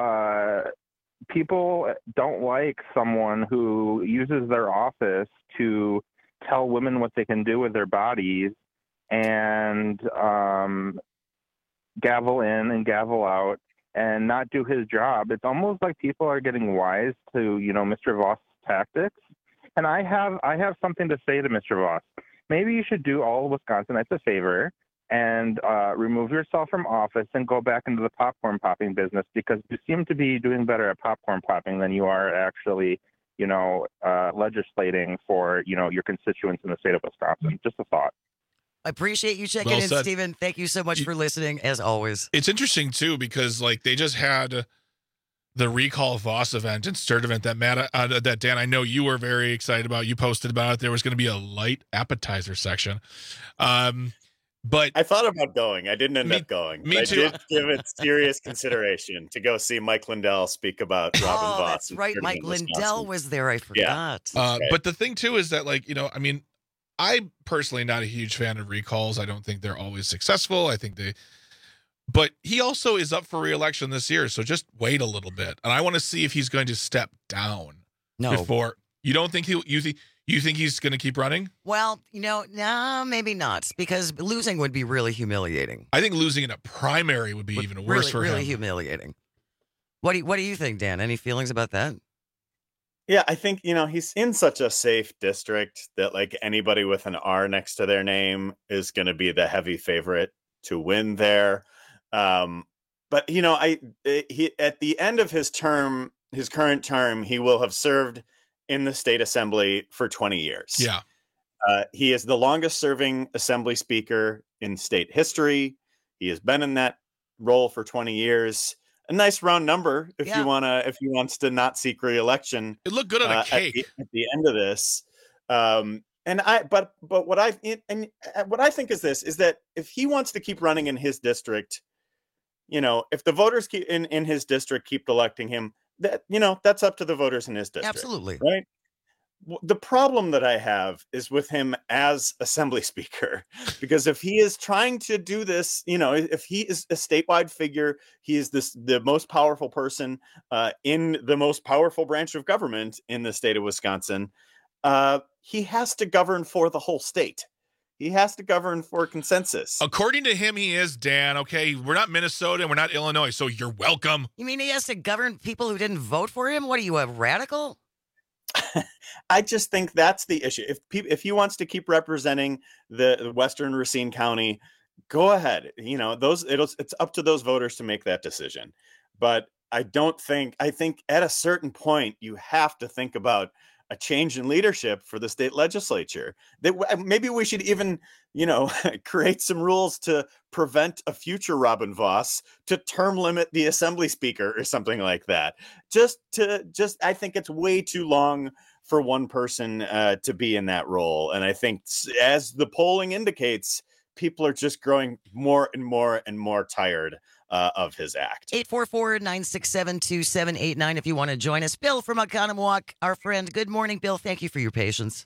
[SPEAKER 9] people don't like someone who uses their office to tell women what they can do with their bodies and gavel in and gavel out and not do his job. It's almost like people are getting wise to, Mr. Voss' tactics. And I have something to say to Mr. Voss. Maybe you should do all of Wisconsinites a favor and remove yourself from office and go back into the popcorn popping business, because you seem to be doing better at popcorn popping than you are actually, legislating for, your constituents in the state of Wisconsin. Just a thought.
[SPEAKER 12] I appreciate you checking in, Stephen. Thank you so much for listening, as always.
[SPEAKER 13] It's interesting, too, because, they just had the Recall Voss event and Sturt event that Dan, I know you were very excited about. You posted about it. There was going to be a light appetizer section. But
[SPEAKER 4] I thought about going. I didn't end up going.
[SPEAKER 13] Me too.
[SPEAKER 4] I did give it serious consideration to go see Mike Lindell speak about Robin Voss.
[SPEAKER 12] That's right. Mike Lindell was there. I forgot.
[SPEAKER 13] Yeah. But the thing, too, is that, I'm personally not a huge fan of recalls. I don't think they're always successful. But he also is up for re-election this year, so just wait a little bit. And I want to see if he's going to step down.
[SPEAKER 12] No.
[SPEAKER 13] Before you don't think you think he's going to keep running?
[SPEAKER 12] Well, no, maybe not, because losing would be really humiliating.
[SPEAKER 13] I think losing in a primary would be even worse for him.
[SPEAKER 12] Really humiliating. What do you think, Dan? Any feelings about that?
[SPEAKER 4] Yeah, I think, he's in such a safe district that like anybody with an R next to their name is going to be the heavy favorite to win there. But he at the end of his current term, he will have served in the state assembly for 20 years.
[SPEAKER 13] Yeah.
[SPEAKER 4] He is the longest serving assembly speaker in state history. He has been in that role for 20 years. A nice round number if he wants to not seek re-election.
[SPEAKER 13] It looked good on a cake
[SPEAKER 4] at the end of this. But what I think is this, is that if he wants to keep running in his district, if the voters keep in his district keep electing him, that's up to the voters in his district.
[SPEAKER 12] Absolutely.
[SPEAKER 4] Right. The problem that I have is with him as assembly speaker, because if he is trying to do this, if he is a statewide figure, he is the most powerful person in the most powerful branch of government in the state of Wisconsin. He has to govern for the whole state. He has to govern for consensus.
[SPEAKER 13] According to him, he is, Dan. Okay, we're not Minnesota and we're not Illinois, so you're welcome.
[SPEAKER 12] You mean he has to govern people who didn't vote for him? What are you, a radical?
[SPEAKER 4] I just think that's the issue. If he wants to keep representing the Western Racine County, go ahead. It's up to those voters to make that decision. But I think at a certain point you have to think about a change in leadership for the state legislature. That maybe we should even, create some rules to prevent a future Robin Vos to term limit the assembly speaker or something like that. I think it's way too long for one person to be in that role. And I think as the polling indicates, people are just growing more and more and more tired of his act.
[SPEAKER 12] 844-967-2789 if you want to join us. Bill from Oconomowoc, our friend. Good morning, Bill. Thank you for your patience.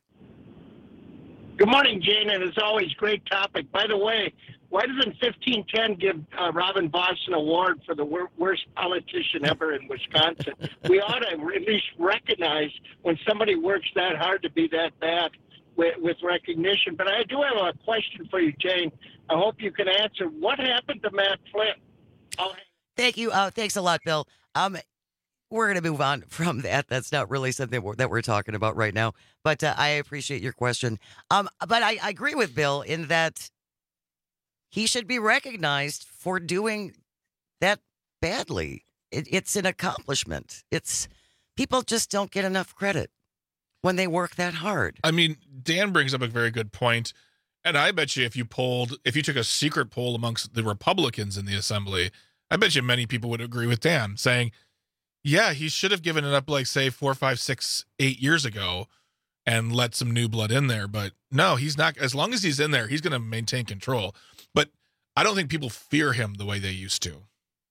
[SPEAKER 8] Good morning, Jane, and as always, great topic. By the way, why doesn't 1510 give Robin Vos an award for the worst politician ever in Wisconsin? We ought to at least recognize when somebody works that hard to be that bad with recognition. But I do have a question for you, Jane. I hope you can answer. What happened to Matt Flynn?
[SPEAKER 12] Thank you. Thanks a lot, Bill. We're going to move on from that. That's not really something that we're talking about right now. But I appreciate your question. But I agree with Bill in that he should be recognized for doing that badly. It's an accomplishment. People just don't get enough credit when they work that hard.
[SPEAKER 13] I mean, Dan brings up a very good point. And I bet you if you took a secret poll amongst the Republicans in the assembly, I bet you many people would agree with Dan saying, yeah, he should have given it up like, say, 4, 5, 6, 8 years ago and let some new blood in there. But no, he's not. As long as he's in there, he's going to maintain control. But I don't think people fear him the way they used to.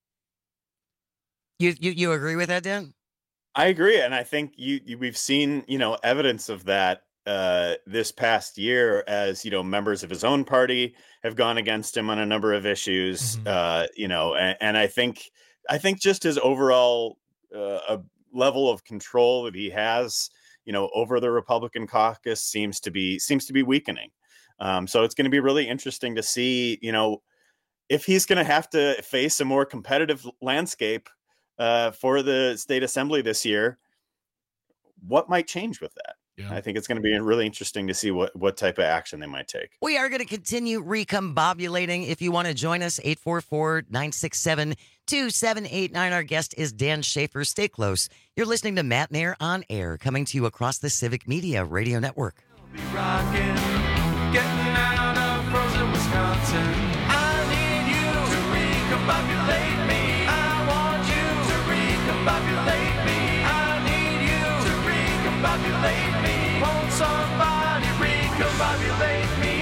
[SPEAKER 12] You agree with that, Dan?
[SPEAKER 4] I agree. And I think we've seen, evidence of that this past year as, members of his own party have gone against him on a number of issues, and I think just his overall level of control that he has, over the Republican caucus seems to be weakening. So it's going to be really interesting to see, if he's going to have to face a more competitive landscape for the state assembly this year, what might change with that? Yeah. I think it's going to be really interesting to see what type of action they might take.
[SPEAKER 12] We are going to continue recombobulating. If you want to join us, 844-967-2789. Our guest is Dan Schaefer. Stay close. You're listening to Matt Mayer on Air, coming to you across the Civic Media Radio Network.
[SPEAKER 15] Be rocking, getting out of frozen Wisconsin. I need you to recombobulate me. I want you to recombobulate me. I need you to recombobulate me. Won't somebody recombobulate me?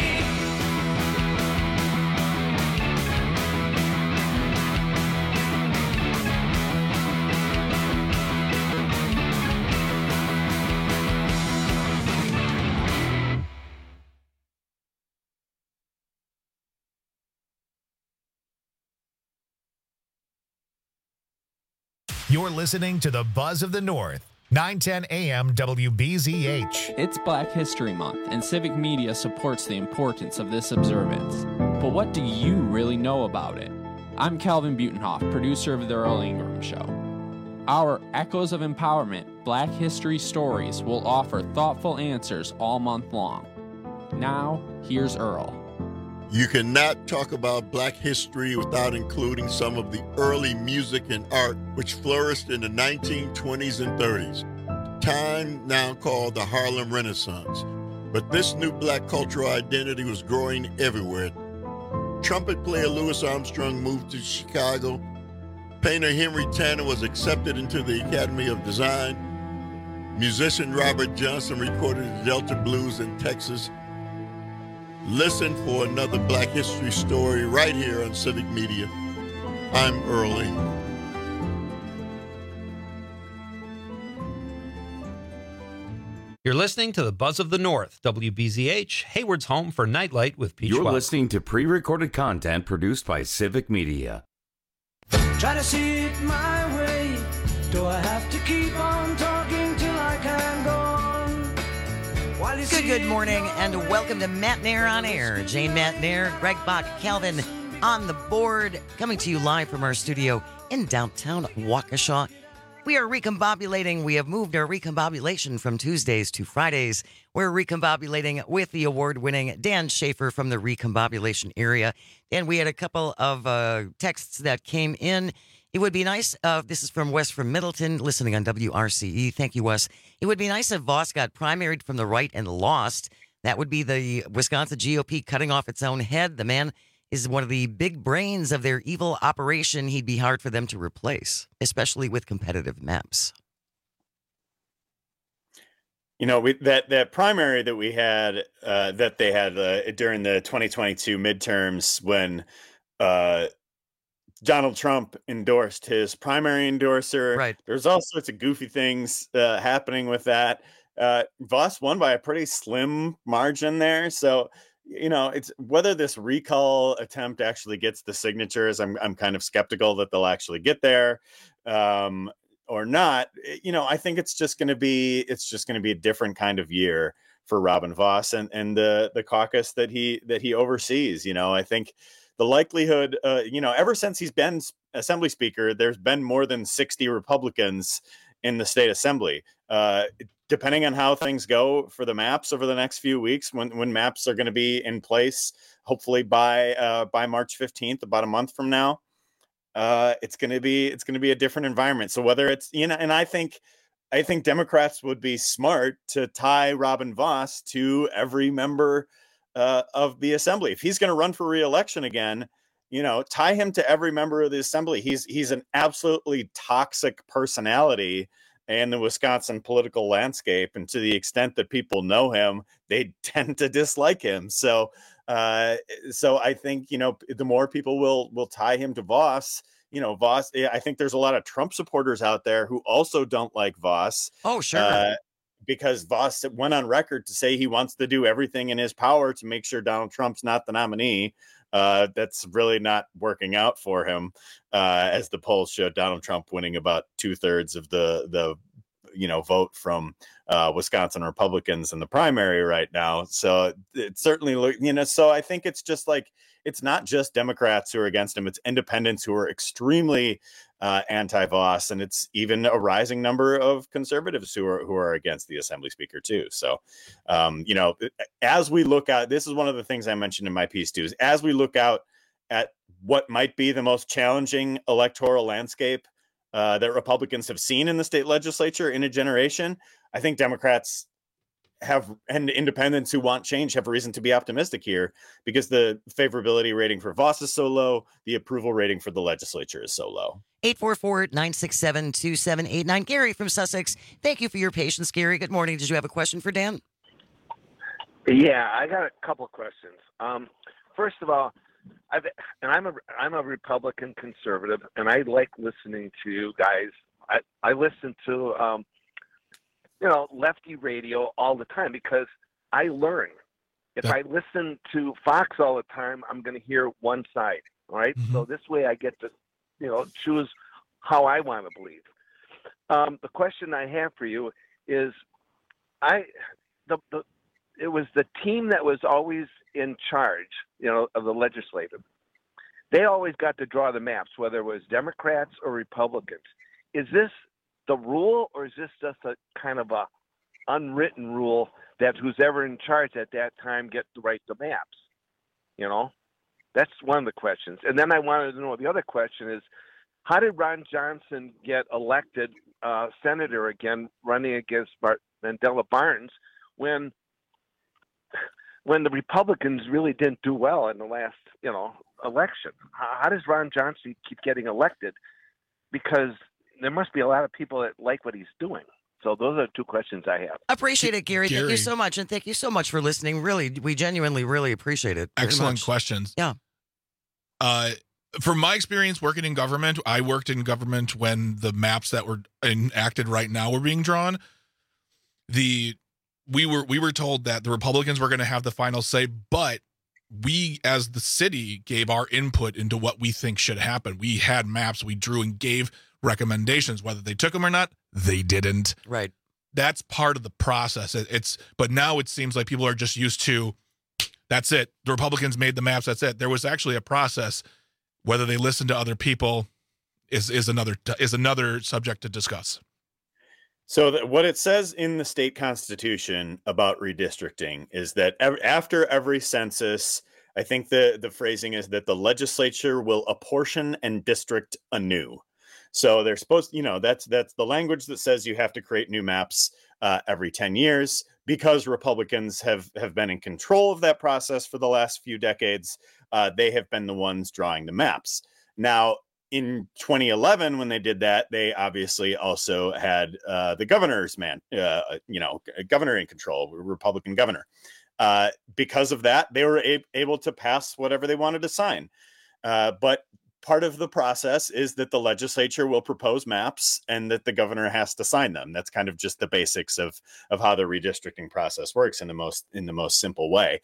[SPEAKER 1] You're listening to the Buzz of the North. 910 AM WBZH.
[SPEAKER 5] It's Black History Month, and Civic Media supports the importance of this observance. But what do you really know about it? I'm Calvin Butenhoff, producer of The Earl Ingram Show. Our Echoes of Empowerment Black History Stories will offer thoughtful answers all month long. Now, here's Earl.
[SPEAKER 6] You cannot talk about Black history without including some of the early music and art which flourished in the 1920s and 30s, time now called the Harlem Renaissance. But this new Black cultural identity was growing everywhere. Trumpet player Louis Armstrong moved to Chicago. Painter Henry Tanner was accepted into the Academy of Design. Musician Robert Johnson recorded the Delta Blues in Texas. Listen for another Black history story right here on Civic Media. I'm Earl Ingram.
[SPEAKER 7] You're listening to the Buzz of the North, WBZH, Hayward's home for Nightlight with Peach
[SPEAKER 11] You're
[SPEAKER 7] Wells.
[SPEAKER 11] listening to pre-recorded content produced by Civic Media.
[SPEAKER 15] Try to see it my way. Do I have to keep on talking till I can go on? While you
[SPEAKER 12] Good morning, and welcome to Matt Nair on Air. Jane Matt Nair, Greg Bach, Calvin on the board, coming to you live from our studio in downtown Waukesha. We are recombobulating. We have moved our recombobulation from Tuesdays to Fridays. We're recombobulating with the award-winning Dan Schaefer from the recombobulation area. And we had a couple of texts that came in. It would be nice, this is from Wes from Middleton, listening on WRCE. Thank you, Wes. It would be nice if Voss got primaried from the right and lost. That would be the Wisconsin GOP cutting off its own head. The man is one of the big brains of their evil operation. He'd be hard for them to replace, especially with competitive maps.
[SPEAKER 4] You know, that primary that we had, that they had during the 2022 midterms when Donald Trump endorsed his primary endorser.
[SPEAKER 12] Right.
[SPEAKER 4] There's all sorts of goofy things happening with that. Voss won by a pretty slim margin there. So, you know, it's whether this recall attempt actually gets the signatures. I'm kind of skeptical that they'll actually get there or not. You know, I think it's just going to be a different kind of year for Robin Voss and the caucus that he oversees. You know, I think the likelihood, you know, ever since he's been Assembly Speaker, there's been more than 60 Republicans in the state assembly. Depending on how things go for the maps over the next few weeks, when maps are going to be in place, hopefully by March 15th, about a month from now, it's going to be a different environment. So whether it's, you know, and I think Democrats would be smart to tie Robin Voss to every member of the assembly. If he's going to run for re-election again, you know, tie him to every member of the assembly. He's an absolutely toxic personality in the Wisconsin political landscape, and to the extent that people know him, they tend to dislike him. So I think, you know, the more people will tie him to Voss, you know, Voss. I think there's a lot of Trump supporters out there who also don't like Voss.
[SPEAKER 12] Oh, sure.
[SPEAKER 4] Because Voss went on record to say he wants to do everything in his power to make sure Donald Trump's not the nominee. That's really not working out for him, as the polls showed Donald Trump winning about 2/3 of the vote from Wisconsin Republicans in the primary right now. So it certainly, you know, so I think it's just like, it's not just Democrats who are against him, it's independents who are extremely anti-Voss, and it's even a rising number of conservatives who are against the Assembly Speaker too. So, you know, as we look out, this is one of the things I mentioned in my piece too, is as we look out at what might be the most challenging electoral landscape that Republicans have seen in the state legislature in a generation, I think Democrats and independents who want change have a reason to be optimistic here, because the favorability rating for Voss is so low, the approval rating for the legislature is so low.
[SPEAKER 12] 844-967-2789. Gary from Sussex, thank you for your patience, Gary. Good morning. Did you have a question for Dan?
[SPEAKER 22] Yeah, I got a couple of questions. First of all, I'm a Republican conservative, and I like listening to you guys. I listen to lefty radio all the time because I learn. If I listen to Fox all the time, I'm going to hear one side. All right, so this way I get to choose how I want to believe. The question I have for you is, it was the team that was always in charge, of the legislative. They always got to draw the maps, whether it was Democrats or Republicans. Is this the rule, or is this just a kind of a unwritten rule that who's ever in charge at that time gets to write the maps? You know, that's one of the questions. And then I wanted to know, the other question is, how did Ron Johnson get elected senator again, running against Mandela Barnes, when the Republicans really didn't do well in the last, election? How does Ron Johnson keep getting elected? Because there must be a lot of people that like what he's doing. So those are the two questions I have.
[SPEAKER 12] Appreciate it, Gary. Thank you so much. And thank you so much for listening. Really, we genuinely really appreciate it.
[SPEAKER 13] Excellent questions.
[SPEAKER 12] Yeah.
[SPEAKER 13] From my experience working in government, I worked in government when the maps that were enacted right now were being drawn. We were told that the Republicans were going to have the final say, but we as the city gave our input into what we think should happen. We had maps we drew and gave recommendations. Whether they took them or not, they didn't.
[SPEAKER 12] Right.
[SPEAKER 13] That's part of the process. But now it seems like people are just used to, that's it. The Republicans made the maps. That's it. There was actually a process. Whether they listen to other people is another subject to discuss.
[SPEAKER 4] So what it says in the state constitution about redistricting is that after every census, I think the phrasing is that the legislature will apportion and district anew. So they're supposed, that's the language that says you have to create new maps every 10 years. Because Republicans have been in control of that process for the last few decades, they have been the ones drawing the maps. Now, in 2011, when they did that, they obviously also had the governor's governor in control, Republican governor. Because of that, they were able to pass whatever they wanted to sign. But part of the process is that the legislature will propose maps and that the governor has to sign them. That's kind of just the basics of how the redistricting process works in the most simple way.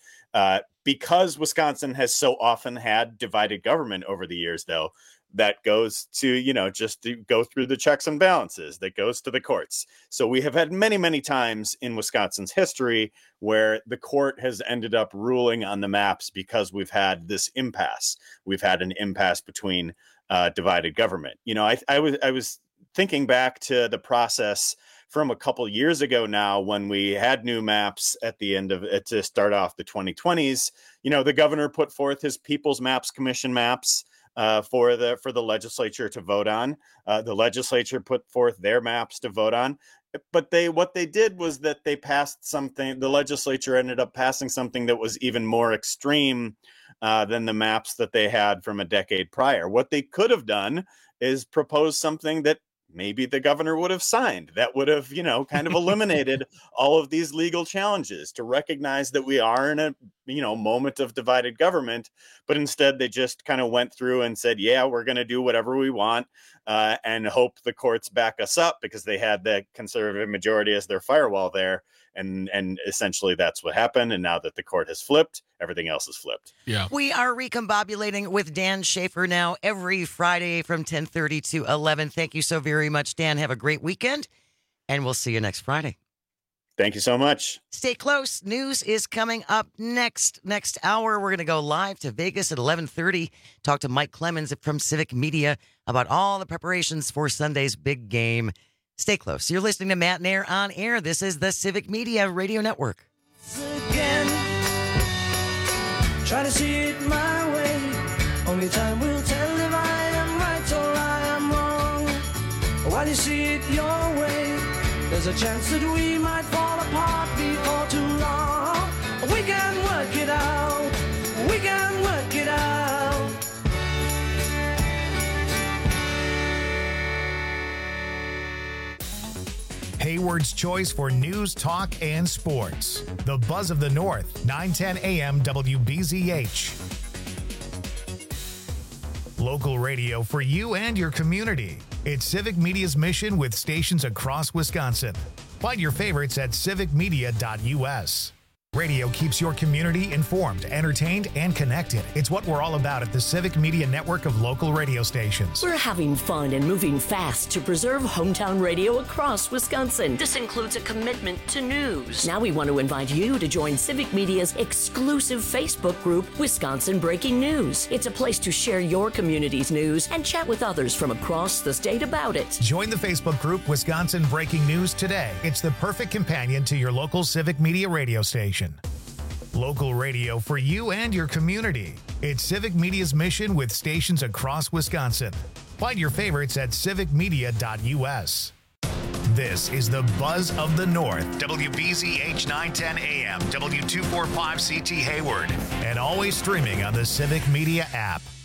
[SPEAKER 4] Because Wisconsin has so often had divided government over the years, though, that goes to, just to go through the checks and balances, that goes to the courts. So we have had many, many times in Wisconsin's history where the court has ended up ruling on the maps because we've had this impasse. We've had an impasse between divided government. I was thinking back to the process from a couple years ago now, when we had new maps at the end of it to start off the 2020s. The governor put forth his People's Maps Commission maps for the legislature to vote on. The legislature put forth their maps to vote on. But what they did was that they passed something. The legislature ended up passing something that was even more extreme than the maps that they had from a decade prior. What they could have done is propose something that maybe the governor would have signed, that would have, kind of eliminated all of these legal challenges, to recognize that we are in a, moment of divided government. But instead, they just kind of went through and said, yeah, we're going to do whatever we want and hope the courts back us up, because they had the conservative majority as their firewall there. And essentially that's what happened. And now that the court has flipped, everything else is flipped.
[SPEAKER 13] Yeah.
[SPEAKER 12] We are recombobulating with Dan Schaefer now every Friday from 10:30 to 11. Thank you so very much, Dan. Have a great weekend, and we'll see you next Friday.
[SPEAKER 4] Thank you so much.
[SPEAKER 12] Stay close. News is coming up next hour. We're going to go live to Vegas at 11:30. Talk to Mike Clemens from Civic Media about all the preparations for Sunday's big game. Stay close. You're listening to Matt and Air on Air. This is the Civic Media Radio Network.
[SPEAKER 15] Again, try to see it my way. Only time will tell if I am right or I am wrong. While you see it your way, there's a chance that we might fall apart before too long. We can work it out. We can work it out.
[SPEAKER 1] Hayward's choice for news, talk, and sports. The Buzz of the North, 910 AM WBZH. Local radio for you and your community. It's Civic Media's mission with stations across Wisconsin. Find your favorites at civicmedia.us. Radio keeps your community informed, entertained, and connected. It's what we're all about at the Civic Media Network of local radio stations.
[SPEAKER 14] We're having fun and moving fast to preserve hometown radio across Wisconsin. This includes a commitment to news. Now we want to invite you to join Civic Media's exclusive Facebook group, Wisconsin Breaking News. It's a place to share your community's news and chat with others from across the state about it.
[SPEAKER 1] Join the Facebook group Wisconsin Breaking News today. It's the perfect companion to your local Civic Media radio station. Local radio for you and your community. It's Civic Media's mission with stations across Wisconsin. Find your favorites at civicmedia.us. This is the Buzz of the North, WBZH 910 AM, W245CT Hayward, and always streaming on the Civic Media app.